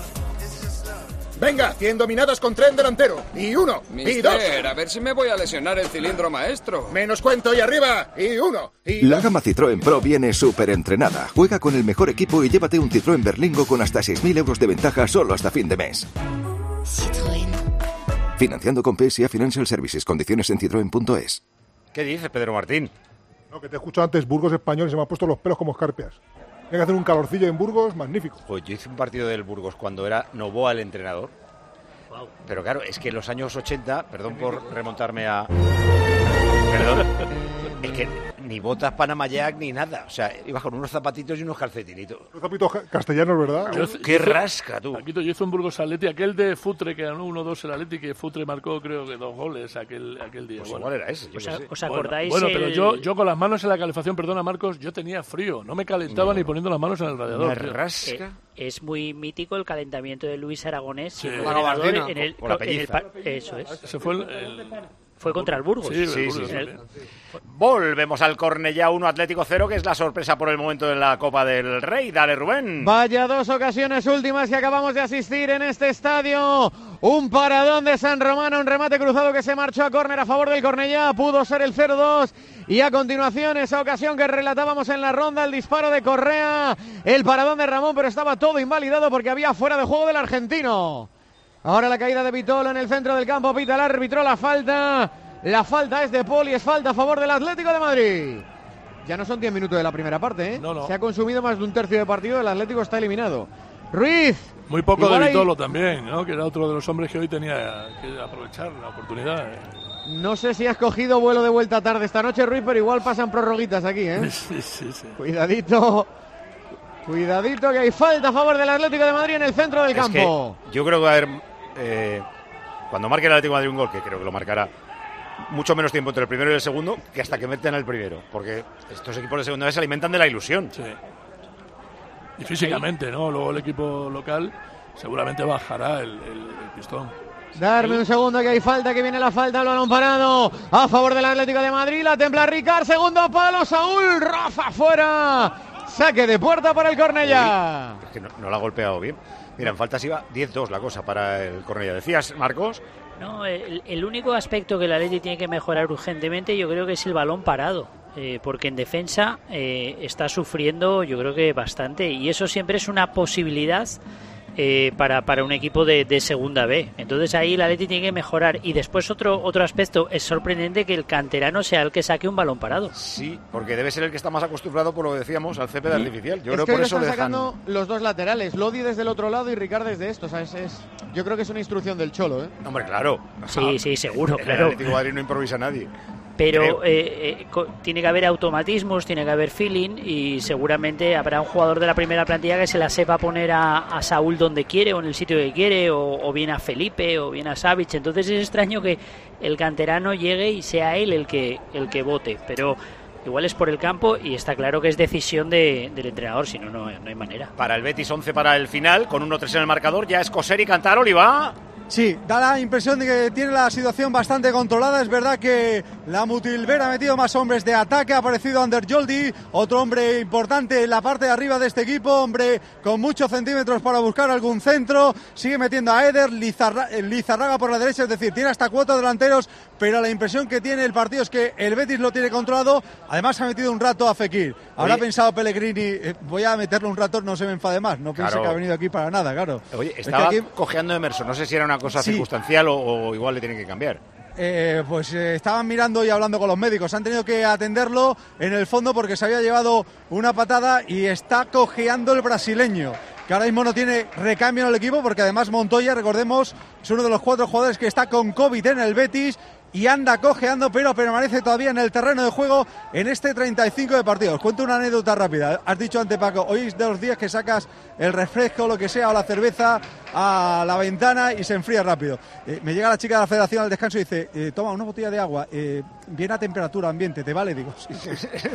Venga, 100 dominadas con tren delantero. Y 1, y 2. A ver si me voy a lesionar el cilindro maestro. Menos cuento y arriba. Y 1, y 2. La gama Citroën Pro viene súper entrenada. Juega con el mejor equipo y llévate un Citroën Berlingo con hasta 6.000 euros de ventaja solo hasta fin de mes. Citroën. Financiando con PSA Financial Services. Condiciones en citroen.es. ¿Qué dice Pedro Martín? No, que te he escuchado antes, Burgos Español, y se me han puesto los pelos como escarpias. Hay que hacer un calorcillo en Burgos, magnífico. Pues yo hice un partido del Burgos cuando era Novoa el entrenador. Wow. Pero claro, es que en los años 80, perdón por remontarme a... Perdón, es que ni botas Panama Jack ni nada. O sea, ibas con unos zapatitos y unos calcetinitos. Unos zapatitos castellanos, ¿verdad? ¡Qué rasca, tú! Paquito, yo hice un Burgos Atleti, aquel de Futre que ganó 1-2 el Atleti, que Futre marcó creo que 2 goles aquel día. Pues igual era ese. ¿Os acordáis? Bueno, pero yo con las manos en la calefacción, perdona Marcos, yo tenía frío. No me calentaba ni poniendo las manos en el radiador. Rasca. Es muy mítico el calentamiento de Luis Aragonés. Sí. Con la pelliza. Eso es. Ese fue Fue contra el Burgos. Sí. Volvemos al Cornellá 1, Atlético 0, que es la sorpresa por el momento de la Copa del Rey. Dale, Rubén. Vaya 2 ocasiones últimas que acabamos de asistir en este estadio. Un paradón de San Román, un remate cruzado que se marchó a córner a favor del Cornellá. Pudo ser el 0-2. Y a continuación, esa ocasión que relatábamos en la ronda, el disparo de Correa, el paradón de Ramón, pero estaba todo invalidado porque había fuera de juego del argentino. Ahora la caída de Vitolo en el centro del campo, pita el árbitro la falta. La falta es de Poli, es falta a favor del Atlético de Madrid. Ya no son 10 minutos de la primera parte, ¿eh? No. Se ha consumido más de un tercio de partido, el Atlético está eliminado. Ruiz. Muy poco igual de ahí- Vitolo también, ¿no? Que era otro de los hombres que hoy tenía que aprovechar la oportunidad. No sé si has cogido vuelo de vuelta tarde esta noche, Ruiz, pero igual pasan prorroguitas aquí, ¿eh? Sí. Cuidadito que hay falta a favor del Atlético de Madrid en el centro del campo. Que yo creo que va a haber, cuando marque el Atlético de Madrid un gol, que creo que lo marcará, mucho menos tiempo entre el primero y el segundo que hasta que meten el primero, porque estos equipos de segunda vez se alimentan de la ilusión. Sí. Y físicamente, ¿no? Luego el equipo local seguramente bajará el pistón. Darme un segundo que hay falta, que viene la falta, el balón parado a favor del Atlético de Madrid, la templa Ricard, segundo palo, Saúl, Rafa fuera, saque de puerta para el Cornellá. Es que no la ha golpeado bien. Mira, en faltas iba 10-2 la cosa para el Cornellá. ¿Decías, Marcos? No, el único aspecto que el Atleti tiene que mejorar urgentemente yo creo que es el balón parado, porque en defensa está sufriendo yo creo que bastante, y eso siempre es una posibilidad para un equipo de segunda B. Entonces ahí el Atleti tiene que mejorar. Y después otro aspecto, es sorprendente que el canterano sea el que saque un balón parado. Sí, porque debe ser el que está más acostumbrado, por lo que decíamos, al césped artificial. Yo Es creo que por hoy eso están le dejan... sacando los dos laterales, Lodi desde el otro lado y Ricard desde esto. O sea, yo creo que es una instrucción del Cholo, ¿eh? Hombre, claro. Sí, seguro, El claro. Atlético de Madrid no improvisa a nadie. Pero tiene que haber automatismos, tiene que haber feeling, y seguramente habrá un jugador de la primera plantilla que se la sepa poner a Saúl donde quiere o en el sitio que quiere, o bien a Felipe o bien a Savic. Entonces es extraño que el canterano llegue y sea él el que vote, pero igual es por el campo y está claro que es decisión del entrenador, si no hay manera. Para el Betis 11 para el final, con 1-3 en el marcador, ya es coser y cantar, Oliva. Sí, da la impresión de que tiene la situación bastante controlada. Es verdad que la Mutilvera ha metido más hombres de ataque. Ha aparecido Ander Joldi, otro hombre importante en la parte de arriba de este equipo, hombre con muchos centímetros para buscar algún centro. Sigue metiendo a Eder, Lizarraga por la derecha, es decir, tiene hasta 4 delanteros, pero la impresión que tiene el partido es que el Betis lo tiene controlado. Además ha metido un rato a Fekir. Habrá pensado Pellegrini, voy a meterle un rato, no se me enfade más. No piense que ha venido aquí para nada, claro. Oye, estaba es que aquí... cojeando Emerson, no sé si era una cosa circunstancial o igual le tienen que cambiar. Estaban mirando y hablando con los médicos. Han tenido que atenderlo en el fondo porque se había llevado una patada y está cojeando el brasileño, que ahora mismo no tiene recambio en el equipo, porque además Montoya, recordemos, es uno de los 4 jugadores que está con COVID en el Betis y anda cojeando, pero permanece todavía en el terreno de juego en este 35 de partidos. Cuento una anécdota rápida. Has dicho antes, Paco, hoy es de los días que sacas el refresco, lo que sea, o la cerveza a la ventana y se enfría rápido. Me llega la chica de la Federación al descanso y dice, toma una botella de agua, bien a temperatura ambiente, ¿te vale? Digo, sí.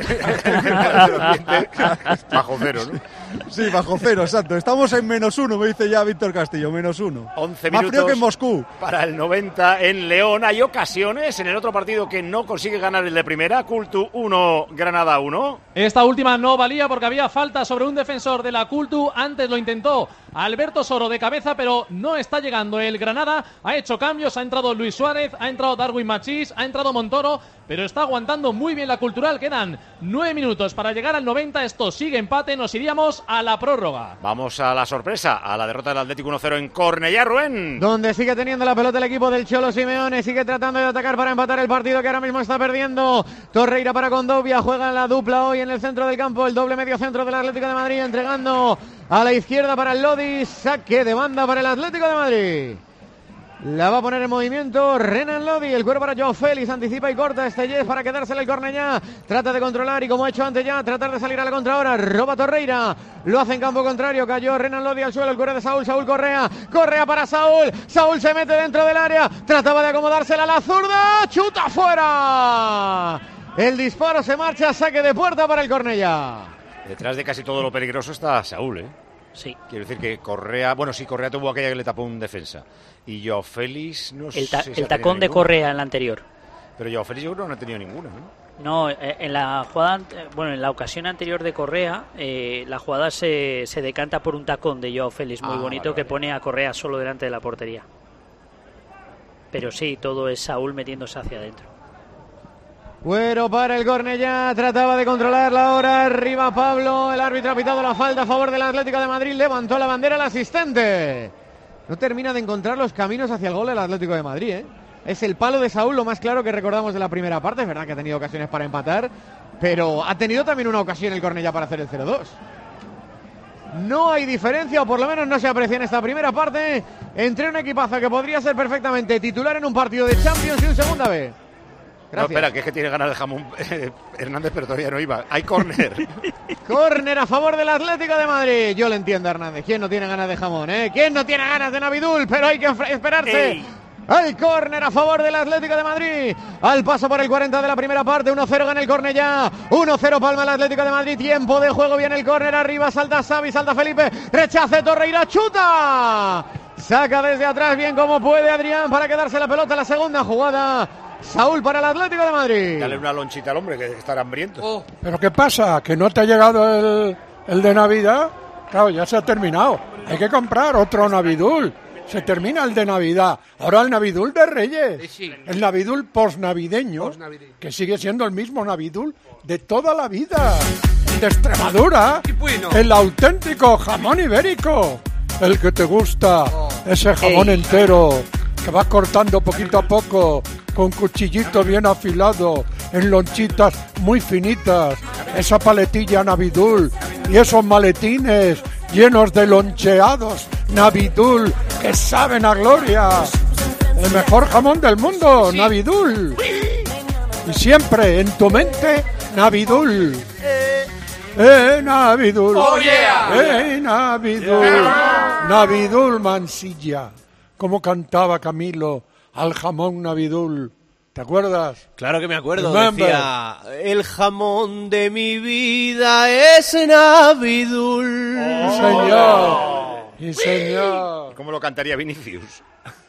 Bajo cero, ¿no? Sí, bajo cero, exacto. Estamos en -1, me dice ya Víctor Castillo, -1. 11 más minutos frío que en Moscú. Para el 90 en León. Hay ocasiones en el otro partido que no consigue ganar el de primera. Cultu 1, Granada 1. Esta última no valía porque había falta sobre un defensor de la Cultu. Antes lo intentó Alberto Soro de cabeza, pero no está llegando el Granada. Ha hecho cambios, ha entrado Luis Suárez, ha entrado Darwin Machís, ha entrado Montoro, pero está aguantando muy bien la Cultural. Quedan 9 minutos para llegar al 90. Esto sigue empate, nos iríamos a la prórroga. Vamos a la sorpresa, a la derrota del Atlético 1-0 en Cornellá, Rubén. Donde sigue teniendo la pelota el equipo del Cholo Simeone, sigue tratando de atacar para empatar el partido que ahora mismo está perdiendo. Torreira para Condovia, juega en la dupla hoy en el centro del campo, el doble medio centro del Atlético de Madrid, entregando a la izquierda para el Lodi, saque de banda para el Atlético de Madrid. La va a poner en movimiento Renan Lodi, el cuero para Joao Félix, anticipa y corta este Yes para quedársela el Cornellá, trata de controlar y como ha hecho antes ya, tratar de salir a la contra ahora, roba Torreira, lo hace en campo contrario, cayó Renan Lodi al suelo, el cuero de Saúl Correa para Saúl se mete dentro del área, trataba de acomodársela a la zurda, chuta fuera, el disparo se marcha, saque de puerta para el Cornellá. Detrás de casi todo lo peligroso está Saúl, ¿eh? Sí. Quiero decir que Correa, Correa tuvo aquella que le tapó un defensa. Y Joao Félix, no sé si el tacón de Correa en la anterior. Pero Joao Félix yo creo que no ha tenido ninguna, ¿no? No, en la jugada, en la ocasión anterior de Correa, la jugada se decanta por un tacón de Joao Félix muy bonito, que pone a Correa solo delante de la portería. Pero sí, todo es Saúl metiéndose hacia adentro. Cuero para el Cornellá, trataba de controlarla ahora, arriba Pablo, el árbitro ha pitado la falta a favor del Atlético de Madrid, levantó la bandera el asistente. No termina de encontrar los caminos hacia el gol el Atlético de Madrid, ¿eh? Es el palo de Saúl, lo más claro que recordamos de la primera parte, es verdad que ha tenido ocasiones para empatar, pero ha tenido también una ocasión el Cornellá para hacer el 0-2. No hay diferencia, o por lo menos no se aprecia en esta primera parte, entre un equipazo que podría ser perfectamente titular en un partido de Champions y un segunda B. Gracias. No, espera, que es que tiene ganas de jamón Hernández, pero todavía no iba. Hay córner. Córner a favor del Atlético de Madrid. Yo le entiendo a Hernández. ¿Quién no tiene ganas de jamón? ¿Quién no tiene ganas de Navidul? Pero hay que esperarse. Ey. El córner a favor del Atlético de Madrid. Al paso por el 40 de la primera parte. 1-0 gana el Cornellá. 1-0 palma el Atlético de Madrid. Tiempo de juego. Viene el córner arriba. Salta Xavi, salta Felipe. Rechace Torreira. ¡Chuta! Saca desde atrás bien como puede Adrián para quedarse la pelota. La segunda jugada. Saúl para el Atlético de Madrid. Dale una lonchita al hombre, que estará hambriento. ¿Pero qué pasa? ¿Que no te ha llegado el de Navidad? Claro, ya se ha terminado. Hay que comprar otro Navidul. Se termina el de Navidad. Ahora el Navidul de Reyes. El Navidul postnavideño, que sigue siendo el mismo Navidul de toda la vida. El de Extremadura. El auténtico jamón ibérico. El que te gusta. Ese jamón entero que vas cortando poquito a poco con cuchillito bien afilado en lonchitas muy finitas. Esa paletilla Navidul y esos maletines llenos de loncheados Navidul que saben a gloria. El mejor jamón del mundo, Navidul. Y siempre en tu mente, Navidul. Navidul. Oh, yeah. Navidul. Yeah. Navidul Mansilla. Como cantaba Camilo al jamón Navidul. ¿Te acuerdas? Claro que me acuerdo. Remember. Decía, el jamón de mi vida es Navidul. Sí, señor. Sí, señor. ¿Cómo lo cantaría Vinicius?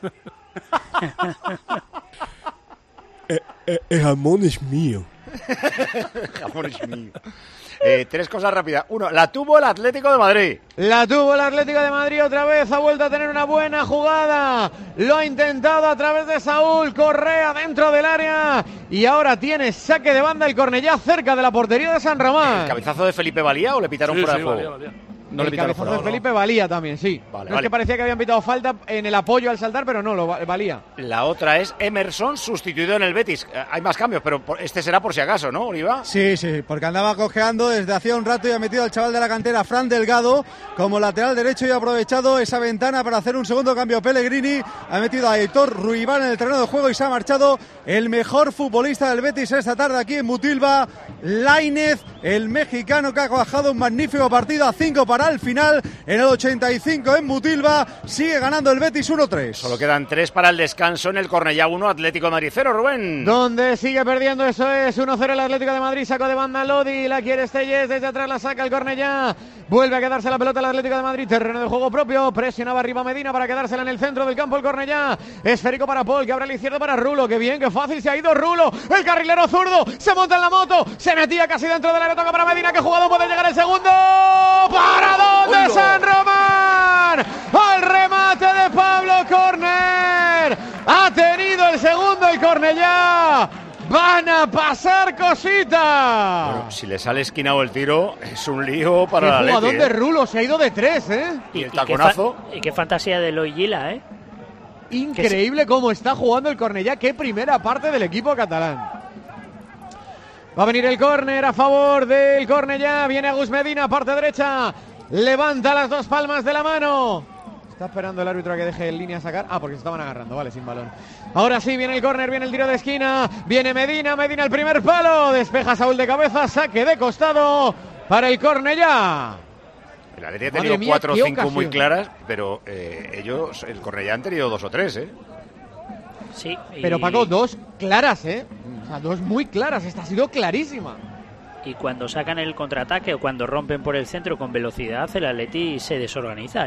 El jamón es mío. El jamón es mío. Tres cosas rápidas. Uno, la tuvo el Atlético de Madrid. La tuvo el Atlético de Madrid otra vez. Ha vuelto a tener una buena jugada. Lo ha intentado a través de Saúl Correa dentro del área. Y ahora tiene saque de banda el Cornellá cerca de la portería de San Román. ¿El cabezazo de Felipe valía o le pitaron fuera de juego? Valía. No el cabezazo de Felipe valía también, sí. Vale, Es que parecía que habían pitado falta en el apoyo al saltar, pero no, lo valía. La otra es Emerson sustituido en el Betis. Hay más cambios, pero este será por si acaso, ¿no, Oliva? Sí, porque andaba cojeando desde hacía un rato y ha metido al chaval de la cantera, Fran Delgado, como lateral derecho y ha aprovechado esa ventana para hacer un segundo cambio. Pellegrini ha metido a Aitor Ruibal en el terreno de juego y se ha marchado el mejor futbolista del Betis esta tarde aquí en Mutilva, Lainez, el mexicano que ha bajado un magnífico partido a 5 para el final. En el 85 en Mutilva sigue ganando el Betis 1-3. Solo quedan 3 para el descanso en el Cornellá 1, Atlético de Madrid 0, Rubén. Donde sigue perdiendo, eso es 1-0 el Atlético de Madrid, saco de banda Lodi, la quiere Estelles, desde atrás la saca el Cornellá, vuelve a quedarse la pelota el Atlético de Madrid, terreno de juego propio, presionaba arriba Medina para quedársela en el centro del campo el Cornellá, esférico para Paul, que abre a la izquierda para Rulo, que bien, que fácil se ha ido Rulo, el carrilero zurdo, se monta en la moto, se metía casi dentro del área, toca para Medina, que jugado puede llegar el segundo, ¿para dónde San Román? Al remate de Pablo Corner, ha tenido el segundo el Cornellá. Van a pasar cositas. Bueno, si le sale esquinado el tiro, es un lío para la jugador Atleti, de Rulo, se ha ido de 3, Y el taconazo. Y qué fantasía de Loigila, Increíble cómo está jugando el Cornellá. Qué primera parte del equipo catalán. Va a venir el córner a favor del Cornellá. Viene Agus Medina, parte derecha. Levanta las dos palmas de la mano. Está esperando el árbitro a que deje en línea sacar. Porque se estaban agarrando, vale, sin balón. Ahora sí, viene el córner, viene el tiro de esquina. Viene Medina el primer palo. Despeja Saúl de cabeza, saque de costado para el Cornellá. El Atleti ha tenido 4 o 5 muy claras, pero ellos, el Cornellá, han tenido 2 o 3, Sí. Pero Paco, 2 claras, O sea, 2 muy claras. Esta ha sido clarísima. Y cuando sacan el contraataque o cuando rompen por el centro con velocidad, el Atleti se desorganiza,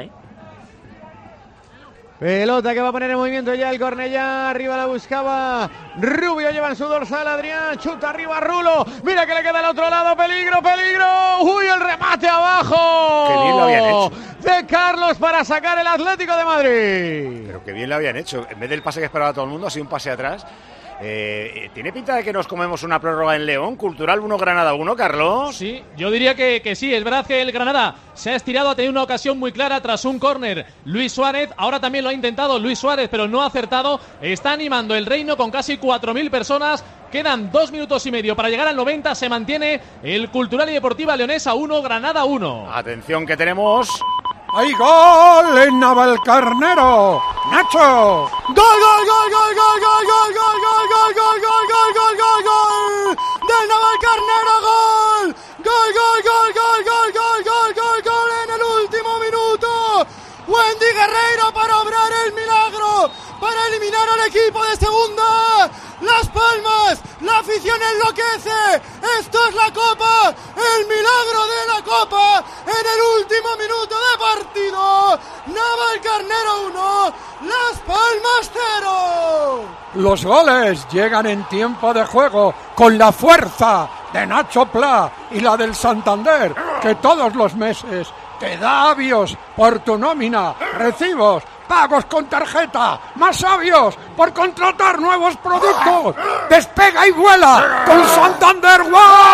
Pelota que va a poner en movimiento ya el Cornellá. Arriba la buscaba Rubio, lleva en su dorsal Adrián. Chuta arriba Rulo. Mira que le queda al otro lado. Peligro. Uy, el remate abajo. Qué bien lo habían hecho. De Carlos para sacar el Atlético de Madrid. Pero qué bien lo habían hecho. En vez del pase que esperaba todo el mundo, ha sido un pase atrás. ¿Tiene pinta de que nos comemos una prórroga en León? Cultural 1, Granada 1, Carlos. Sí, yo diría que sí. Es verdad que el Granada se ha estirado, ha tenido una ocasión muy clara tras un córner. Luis Suárez, ahora también lo ha intentado Luis Suárez, pero no ha acertado. Está animando el Reino con casi 4.000 personas. Quedan 2 minutos y medio para llegar al 90. Se mantiene el Cultural y Deportiva Leonesa 1, Granada 1. Atención que tenemos... ¡Hay gol en Navalcarnero! ¡Nacho! ¡Gol, gol, gol, gol, gol, gol, gol, gol, gol, gol, gol, gol, gol, gol, gol, gol! ¡Del Navalcarnero, gol! ¡Gol, gol, gol, gol, gol, gol, gol, gol, gol en el último minuto! Wendy Guerreiro para obrar el milagro, para eliminar al equipo de segunda. Las Palmas, la afición enloquece. Esto es la Copa, el milagro de la Copa en el último minuto de partido. Navalcarnero 1, Las Palmas 0. Los goles llegan en tiempo de juego con la fuerza de Nacho Pla y la del Santander, que todos los meses te da avios por tu nómina, recibos, pagos con tarjeta, más sabios por contratar nuevos productos. Despega y vuela con Santander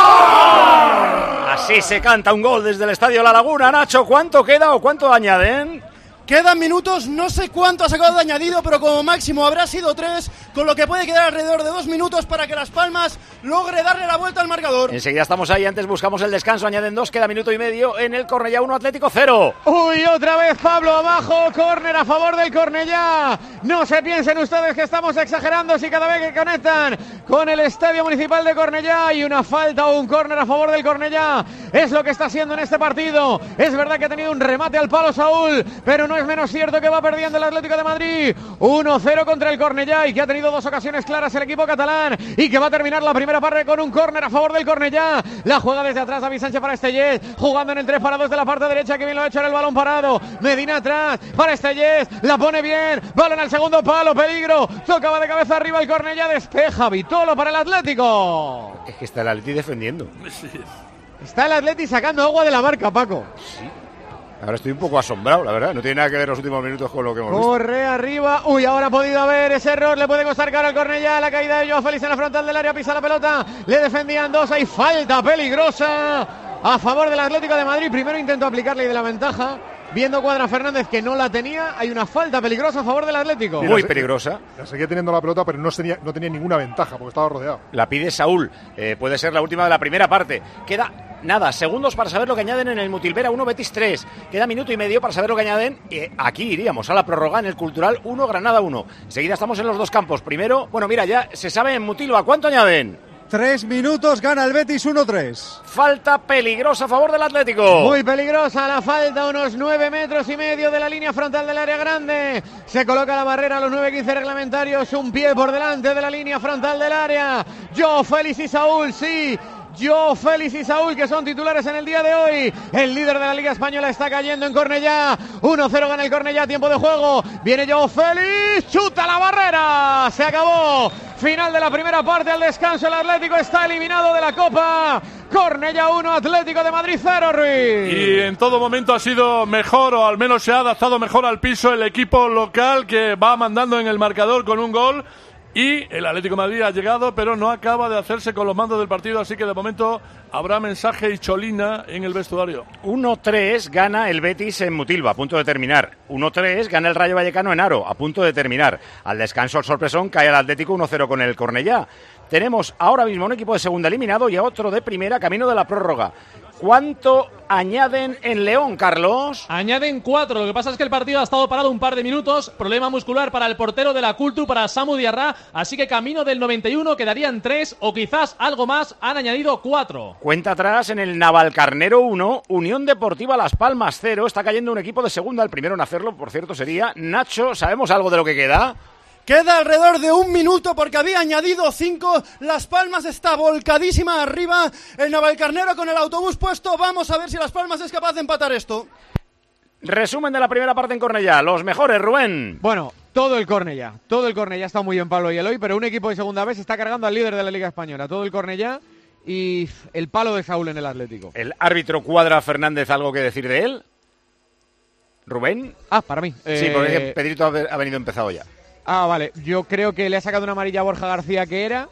One. Así se canta un gol desde el Estadio La Laguna. Nacho, ¿cuánto queda o cuánto añaden? Quedan minutos, no sé cuánto ha sacado de añadido, pero como máximo habrá sido 3, con lo que puede quedar alrededor de 2 minutos para que Las Palmas logre darle la vuelta al marcador. Enseguida estamos ahí, antes buscamos el descanso, añaden 2, queda minuto y medio en el Cornellá 1, Atlético 0. Uy, otra vez Pablo abajo, córner a favor del Cornellá. No se piensen ustedes que estamos exagerando si cada vez que conectan con el Estadio Municipal de Cornellá hay una falta o un córner a favor del Cornellá. Es lo que está haciendo en este partido. Es verdad que ha tenido un remate al palo Saúl, pero no es menos cierto que va perdiendo el Atlético de Madrid 1-0 contra el Cornellá y que ha tenido 2 ocasiones claras el equipo catalán y que va a terminar la primera parte con un córner a favor del Cornellá. La juega desde atrás David Sánchez para Estellés, jugando en el 3 para 2 de la parte derecha, que bien lo ha hecho en el balón parado. Medina atrás para Estellés, la pone bien, balón al segundo palo, peligro, tocaba de cabeza arriba el Cornellá, despeja Vitolo para el Atlético. Es que está el Atleti defendiendo. Está el Atleti sacando agua de la marca, Paco. Sí. Ahora estoy un poco asombrado, la verdad. No tiene nada que ver los últimos minutos con lo que hemos visto. Corre arriba. Uy, ahora ha podido haber ese error. Le puede costar caro al Cornellá. La caída de Joao Félix en la frontal del área. Pisa la pelota. Le defendían 2. Hay falta peligrosa a favor del Atlético de Madrid. Primero intentó aplicar ley de la ventaja. Viendo Cuadra Fernández que no la tenía, hay una falta peligrosa a favor del Atlético. Muy peligrosa. La seguía teniendo la pelota, pero no tenía ninguna ventaja porque estaba rodeado. La pide Saúl. Puede ser la última de la primera parte. Queda nada, segundos para saber lo que añaden en el Mutilvera 1, Betis 3. Queda minuto y medio para saber lo que añaden. Aquí iríamos a la prórroga en el Cultural 1, Granada 1. Enseguida estamos en los dos campos. Primero, bueno, mira, ya se sabe en Mutilva. ¿Cuánto añaden? 3 minutos, gana el Betis 1-3. Falta peligrosa a favor del Atlético. Muy peligrosa la falta, unos 9 metros y medio de la línea frontal del área grande. Se coloca la barrera a los 9:15 reglamentarios, un pie por delante de la línea frontal del área. Joao Félix y Saúl, sí. Joao Félix y Saúl, que son titulares en el día de hoy. El líder de la Liga Española está cayendo en Cornellá. 1-0 gana el Cornellá, tiempo de juego. Viene Joao Félix, chuta la barrera. Se acabó. Final de la primera parte, al descanso el Atlético está eliminado de la Copa. Cornellá 1, Atlético de Madrid 0, Ruiz. Y en todo momento ha sido mejor, o al menos se ha adaptado mejor al piso el equipo local, que va mandando en el marcador con un gol. Y el Atlético de Madrid ha llegado, pero no acaba de hacerse con los mandos del partido, así que de momento habrá mensaje y cholina en el vestuario. 1-3 gana el Betis en Mutilva, a punto de terminar. 1-3 gana el Rayo Vallecano en Aro, a punto de terminar. Al descanso el sorpresón cae el Atlético 1-0 con el Cornellá. Tenemos ahora mismo un equipo de segunda eliminado y a otro de primera, camino de la prórroga. ¿Cuánto añaden en León, Carlos? Añaden 4. Lo que pasa es que el partido ha estado parado un par de minutos. Problema muscular para el portero de la Cultu, para Samu Diarra. Así que camino del 91 quedarían 3 o quizás algo más. Han añadido 4. Cuenta atrás en el Navalcarnero 1, Unión Deportiva Las Palmas 0. Está cayendo un equipo de segunda. El primero en hacerlo, por cierto, sería Nacho. ¿Sabemos algo de lo que queda? Queda alrededor de 1 minuto porque había añadido 5. Las Palmas está volcadísima arriba. El Navalcarnero con el autobús puesto. Vamos a ver si Las Palmas es capaz de empatar esto. Resumen de la primera parte en Cornellá. Los mejores, Rubén. Bueno, todo el Cornellá está muy bien Pablo y Eloy, pero un equipo de segunda vez está cargando al líder de la Liga Española. Todo el Cornellá y el palo de Saúl en el Atlético. El árbitro Cuadra Fernández, ¿algo que decir de él? ¿Rubén? Para mí. Sí, porque Pedrito ha venido empezado ya. Vale. Yo creo que le ha sacado una amarilla a Borja García, que era...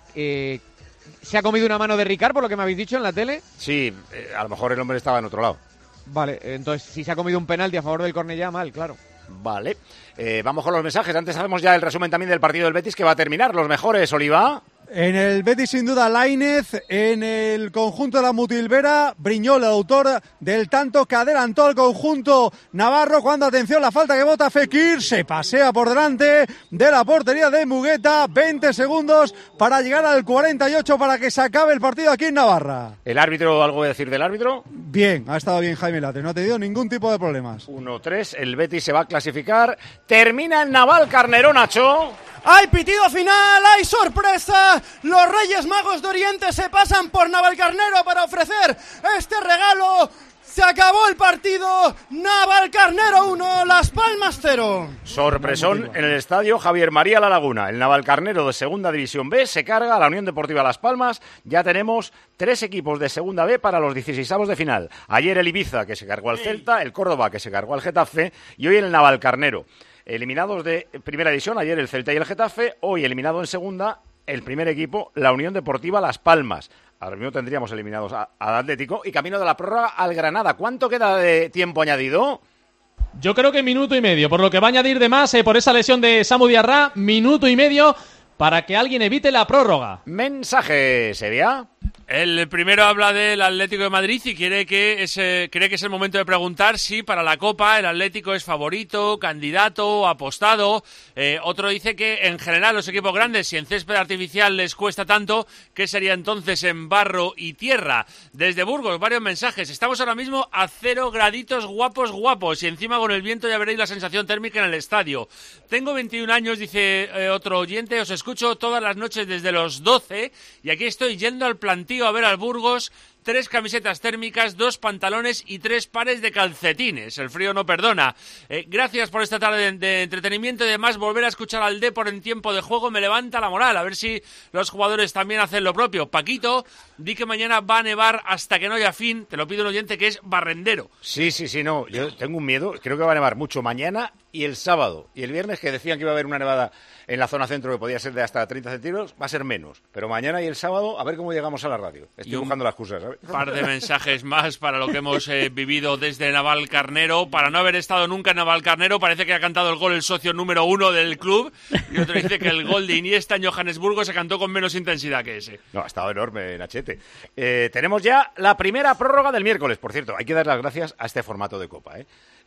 ¿Se ha comido una mano de Ricard, por lo que me habéis dicho en la tele? Sí, a lo mejor el hombre estaba en otro lado. Vale, entonces si se ha comido un penalti a favor del Cornellá, mal, claro. Vale, vamos con los mensajes. Antes hacemos ya el resumen también del partido del Betis, que va a terminar. Los mejores, Oliva. En el Betis, sin duda, Lainez. En el conjunto de la Mutilvera, Briñol, el autor del tanto que adelantó al conjunto navarro. Cuando, atención, la falta que bota Fekir, se pasea por delante de la portería de Mugueta. 20 segundos para llegar al 48 para que se acabe el partido aquí en Navarra. ¿El árbitro, algo que decir del árbitro? Bien, ha estado bien Jaime Latre, no ha tenido ningún tipo de problemas. 1-3, el Betis se va a clasificar. Termina el Navalcarnero, Nacho. ¡Hay pitido final! ¡Hay sorpresa! Los Reyes Magos de Oriente se pasan por Navalcarnero para ofrecer este regalo. Se acabó el partido. Navalcarnero 1, Las Palmas 0. Sorpresón en el estadio Javier María La Laguna. El Navalcarnero de Segunda División B se carga a la Unión Deportiva Las Palmas. Ya tenemos 3 equipos de Segunda B para los 16avos de final. Ayer el Ibiza, que se cargó al Celta, el Córdoba, que se cargó al Getafe, y hoy el Navalcarnero. Eliminados de Primera División, ayer el Celta y el Getafe, hoy eliminado en Segunda, el primer equipo, la Unión Deportiva Las Palmas. Ahora mismo tendríamos eliminados al Atlético y camino de la prórroga al Granada. ¿Cuánto queda de tiempo añadido? Yo creo que 1 minuto y medio, por lo que va a añadir de más por esa lesión de Samu Diarra, 1 minuto y medio para que alguien evite la prórroga. Mensaje, ¿sería? El primero habla del Atlético de Madrid y cree que es el momento de preguntar si para la Copa el Atlético es favorito, candidato, apostado. Otro dice que en general los equipos grandes, si en césped artificial les cuesta tanto, ¿qué sería entonces en barro y tierra? Desde Burgos, varios mensajes. Estamos ahora mismo a 0 graditos guapos y encima con el viento ya veréis la sensación térmica en el estadio. Tengo 21 años, dice otro oyente, os escucho todas las noches desde los 12 y aquí estoy yendo al plantío a ver al Burgos. 3 camisetas térmicas, 2 pantalones y 3 pares de calcetines. El frío no perdona. Gracias por esta tarde de entretenimiento y además volver a escuchar al Depor en tiempo de juego me levanta la moral. A ver si los jugadores también hacen lo propio. Paquito, di que mañana va a nevar hasta que no haya fin. Te lo pido un oyente que es barrendero. Sí, no. Yo tengo un miedo. Creo que va a nevar mucho mañana y el sábado. Y el viernes, que decían que iba a haber una nevada en la zona centro que podía ser de hasta 30 centímetros, va a ser menos. Pero mañana y el sábado, a ver cómo llegamos a la radio. Estoy buscando las excusas, ¿sabes? Par de mensajes más para lo que hemos vivido desde Navalcarnero. Para no haber estado nunca en Navalcarnero, parece que ha cantado el gol el socio número 1 del club. Y otro dice que el gol de Iniesta en Johannesburgo se cantó con menos intensidad que ese. No, ha estado enorme, Nachete. Tenemos ya la primera prórroga del miércoles. Por cierto, hay que dar las gracias a este formato de Copa,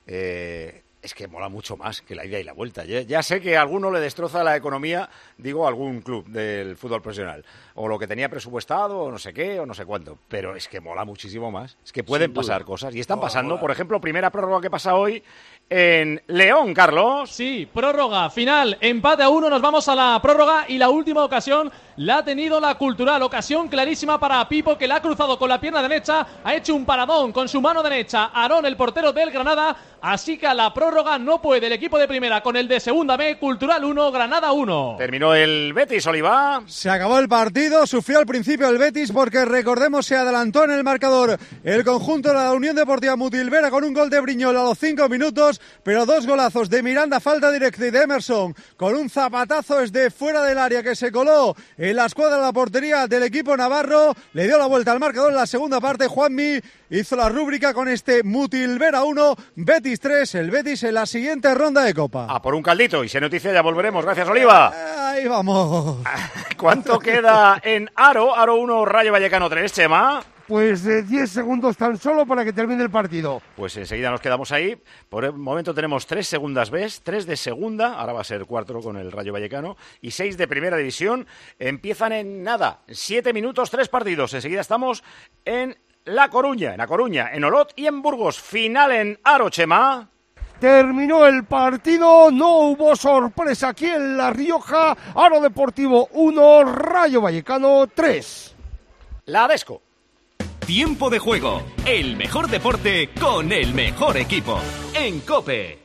es que mola mucho más que la ida y la vuelta. Ya sé que a alguno le destroza la economía, digo, algún club del fútbol profesional. O lo que tenía presupuestado, o no sé qué, o no sé cuánto. Pero es que mola muchísimo más. Es que pueden pasar cosas. Y están pasando, por ejemplo, primera prórroga que pasa hoy en León, Carlos. Sí, prórroga, final, empate a 1, nos vamos a la prórroga y la última ocasión la ha tenido la Cultural. Ocasión clarísima para Pipo, que la ha cruzado con la pierna derecha, ha hecho un paradón con su mano derecha. Aarón, el portero del Granada, así que a la prórroga no puede el equipo de primera con el de segunda B. Cultural 1, Granada 1. Terminó el Betis, Oliva. Se acabó el partido, sufrió al principio el Betis porque, recordemos, se adelantó en el marcador el conjunto de la Unión Deportiva Mutilvera con un gol de Briñol a los 5 minutos, pero 2 golazos de Miranda, falta directa, y de Emerson con un zapatazo desde fuera del área que se coló en la escuadra de la portería del equipo navarro. Le dio la vuelta al marcador en la segunda parte. Juanmi hizo la rúbrica con este Mutilvera 1, Betis 3, el Betis en la siguiente ronda de Copa. A por un caldito, y si hay noticia ya volveremos. Gracias, Oliva. Ahí vamos. ¿Cuánto queda en Aro? Aro 1, Rayo Vallecano 3, Chema. Pues 10 segundos tan solo para que termine el partido. Pues enseguida nos quedamos ahí. Por el momento tenemos 3 segundas B, 3 de segunda, ahora va a ser 4 con el Rayo Vallecano, y 6 de primera división. Empiezan en nada, 7 minutos, 3 partidos. Enseguida estamos en La Coruña, en Olot y en Burgos. Final en Aro, Chema. Terminó el partido, no hubo sorpresa aquí en La Rioja. Aro Deportivo 1, Rayo Vallecano 3. La Adesco. Tiempo de juego, el mejor deporte con el mejor equipo. En COPE.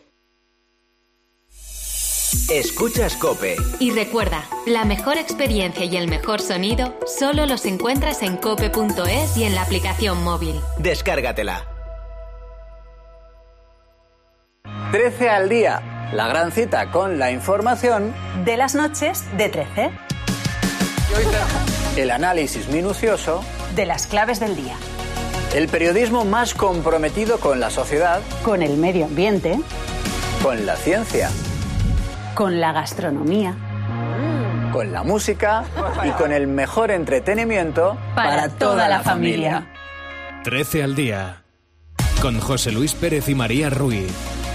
Escuchas COPE. Y recuerda, la mejor experiencia y el mejor sonido solo los encuentras en cope.es y en la aplicación móvil. Descárgatela. 13 al día. La gran cita con la información de las noches de 13. El análisis minucioso de las claves del día. El periodismo más comprometido con la sociedad, con el medio ambiente, con la ciencia, con la gastronomía, con la música y con el mejor entretenimiento para toda la familia. 13 al día, con José Luis Pérez y María Ruiz.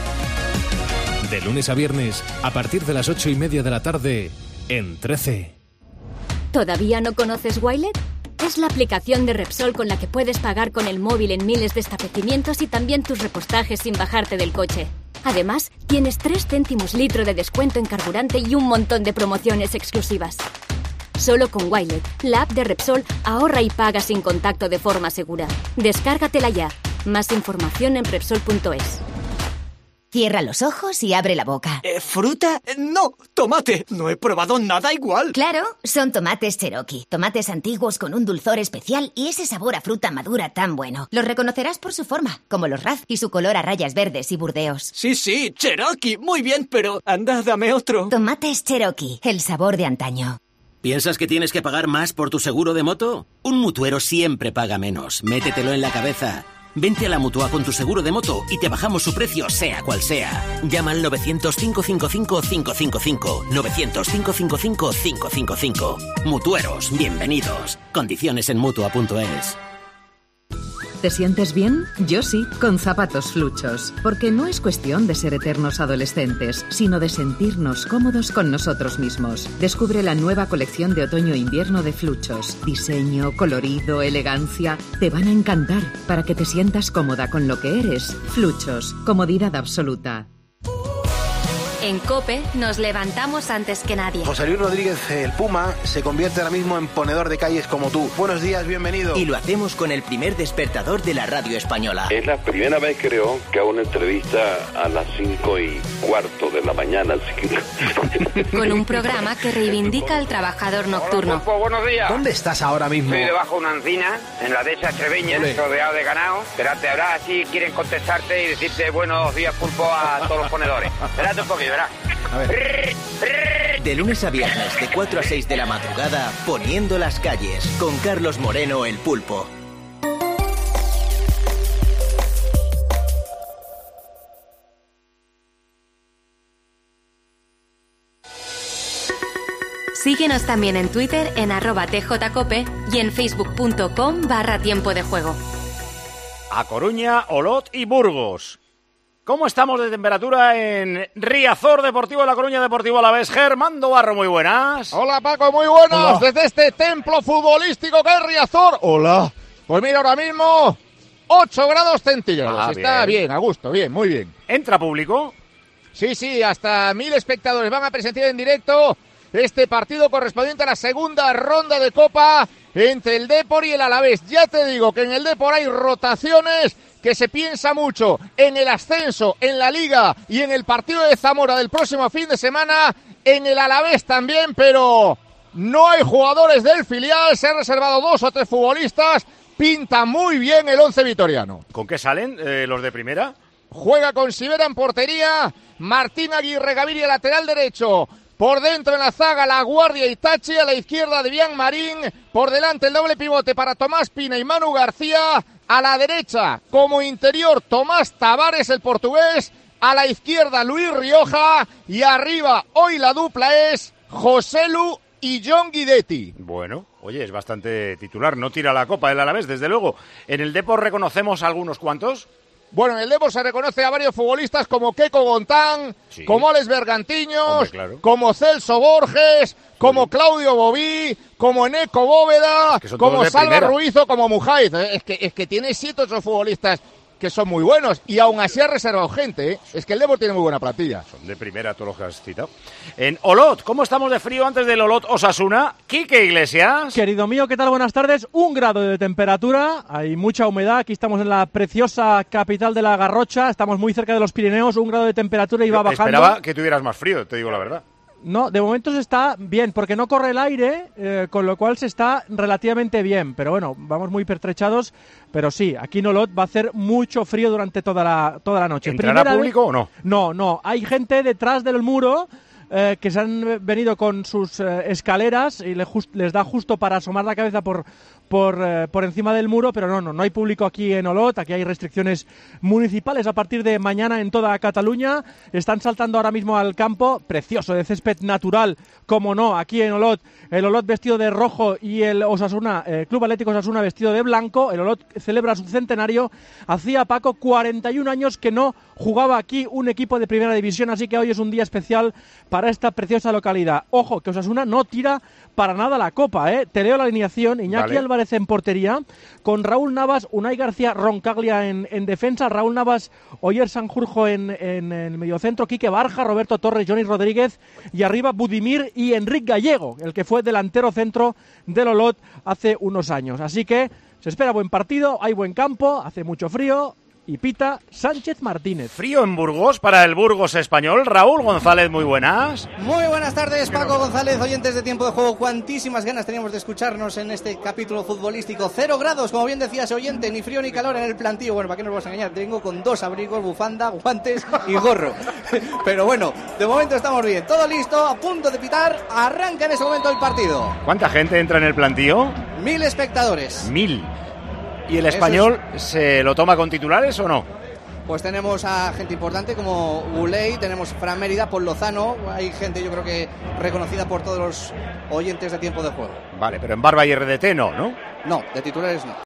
De lunes a viernes, a partir de las 8:30 de la tarde, en 13. ¿Todavía no conoces Wilet? Es la aplicación de Repsol con la que puedes pagar con el móvil en miles de establecimientos y también tus repostajes sin bajarte del coche. Además, tienes 3 céntimos litro de descuento en carburante y un montón de promociones exclusivas. Solo con Wilet, la app de Repsol, ahorra y paga sin contacto de forma segura. Descárgatela ya. Más información en Repsol.es. Cierra los ojos y abre la boca. ¿Fruta? No, tomate. No he probado nada igual. Claro, son tomates Cherokee. Tomates antiguos con un dulzor especial y ese sabor a fruta madura tan bueno. Los reconocerás por su forma, como los Raz y su color a rayas verdes y burdeos. Sí, Cherokee. Muy bien, pero anda, dame otro. Tomates Cherokee, el sabor de antaño. ¿Piensas que tienes que pagar más por tu seguro de moto? Un mutuero siempre paga menos. Métetelo en la cabeza. Vente a la Mutua con tu seguro de moto y te bajamos su precio, sea cual sea. Llama al 900-555-555. 900-555-555. Mutueros, bienvenidos. Condiciones en Mutua.es. ¿Te sientes bien? Yo sí, con zapatos Fluchos. Porque no es cuestión de ser eternos adolescentes, sino de sentirnos cómodos con nosotros mismos. Descubre la nueva colección de otoño-invierno de Fluchos. Diseño, colorido, elegancia. Te van a encantar para que te sientas cómoda con lo que eres. Fluchos, comodidad absoluta. En COPE nos levantamos antes que nadie. José Luis Rodríguez, el Puma, se convierte ahora mismo en ponedor de calles como tú. Buenos días, bienvenido. Y lo hacemos con el primer despertador de la radio española. Es la primera vez, creo, que hago una entrevista a las 5:15 de la mañana. Con un programa que reivindica al trabajador nocturno. Hola, Pulpo, buenos días. ¿Dónde estás ahora mismo? Estoy debajo de una encina, en la dehesa Treveña, rodeado de ganado. Espérate, ahora así quieren contestarte y decirte buenos días, Pulpo, a todos los ponedores. Espérate un poquito, verás. A ver. De lunes a viernes, de 4 a 6 de la madrugada, Poniendo las calles, con Carlos Moreno, el Pulpo. Síguenos también en Twitter en @tjcope y en facebook.com/tiempo de juego. A Coruña, Olot y Burgos. ¿Cómo estamos de temperatura en Riazor Deportivo, La Coruña Deportivo Alavés? Germán Barro, muy buenas. Hola Paco, muy buenas. Desde este templo futbolístico que es Riazor. Hola. Pues mira, ahora mismo 8 grados centígrados. Está bien, a gusto, bien, muy bien. ¿Entra público? Sí, hasta 1000 espectadores van a presenciar en directo este partido correspondiente a la segunda ronda de Copa entre el Depor y el Alavés. Ya te digo que en el Depor hay rotaciones, que se piensa mucho en el ascenso, en la Liga y en el partido de Zamora del próximo fin de semana, en el Alavés también, pero no hay jugadores del filial, se han reservado 2 o 3 futbolistas, pinta muy bien el 11 vitoriano. ¿Con qué salen los de primera? Juega con Sivera en portería, Martín Aguirre Gaviria lateral derecho. Por dentro en la zaga, La Guardia y Tachi. A la izquierda, Debian Marín. Por delante, el doble pivote para Tomás Pina y Manu García. A la derecha, como interior, Tomás Tavares, el portugués. A la izquierda, Luis Rioja. Y arriba, hoy la dupla es Joselu y John Guidetti. Bueno, oye, es bastante titular. No tira la copa el Alavés, desde luego. En el Depor reconocemos algunos cuantos. Bueno, en el Depor se reconoce a varios futbolistas como Keco Gontán, como Alex Bergantiños, como Celso Borges, como Claudio Bobí, como Eneco Bóveda, como Salva Ruizo, como Mujaiz. Es que tiene 7 o 8 futbolistas que son muy buenos y aún así ha reservado gente, ¿eh? Es que el Depor tiene muy buena plantilla. Son de primera todos los que has citado. En Olot, ¿cómo estamos de frío antes del Olot Osasuna? Quique Iglesias. Querido mío, ¿qué tal? Buenas tardes. 1 grado de temperatura, hay mucha humedad. Aquí estamos en la preciosa capital de la Garrocha, estamos muy cerca de los Pirineos. 1 grado de temperatura y va bajando. Esperaba que tuvieras más frío, te digo la verdad. No, de momento se está bien, porque no corre el aire, con lo cual se está relativamente bien. Pero bueno, vamos muy pertrechados, pero sí, aquí en Olot va a hacer mucho frío durante toda la noche. ¿Entrará público o no? No, hay gente detrás del muro que se han venido con sus escaleras y les da justo para asomar la cabeza por encima del muro, pero no hay público aquí en Olot. Aquí hay restricciones municipales a partir de mañana en toda Cataluña. Están saltando ahora mismo al campo, precioso, de césped natural, como no, aquí en Olot. El Olot vestido de rojo y el Osasuna, Club Atlético Osasuna vestido de blanco. El Olot celebra su centenario. Hacía, Paco, 41 años que no jugaba aquí un equipo de primera división, así que hoy es un día especial para esta preciosa localidad. Ojo, que Osasuna no tira para nada la copa, ¿eh? Te leo la alineación. Iñaki Álvarez en portería, con Raúl Navas, Unai García, Roncaglia en defensa, Raúl Navas, Oyer Sanjurjo en el mediocentro, Quique Barja, Roberto Torres, Johnny Rodríguez y arriba Budimir y Enric Gallego, el que fue delantero centro del Olot hace unos años. Así que se espera buen partido, hay buen campo, hace mucho frío y pita Sánchez Martínez. Frío en Burgos para el Burgos español. Raúl González, muy buenas. Muy buenas tardes, Paco González, oyentes de Tiempo de Juego. Cuantísimas ganas teníamos de escucharnos en este capítulo futbolístico. 0 grados, como bien decía ese oyente, ni frío ni calor en el plantío. Bueno, ¿para qué nos vamos a engañar? Tengo con 2 abrigos, bufanda, guantes y gorro. Pero bueno, de momento estamos bien. Todo listo, a punto de pitar. Arranca en ese momento el partido. ¿Cuánta gente entra en el plantío? 1000 espectadores. 1000. ¿Y el español se lo toma con titulares o no? Pues tenemos a gente importante como Guley, tenemos Fran Mérida, Paul Lozano. Hay gente, yo creo que reconocida por todos los oyentes de Tiempo de Juego. Vale, pero en barba y RDT no, ¿no? No, de titulares no.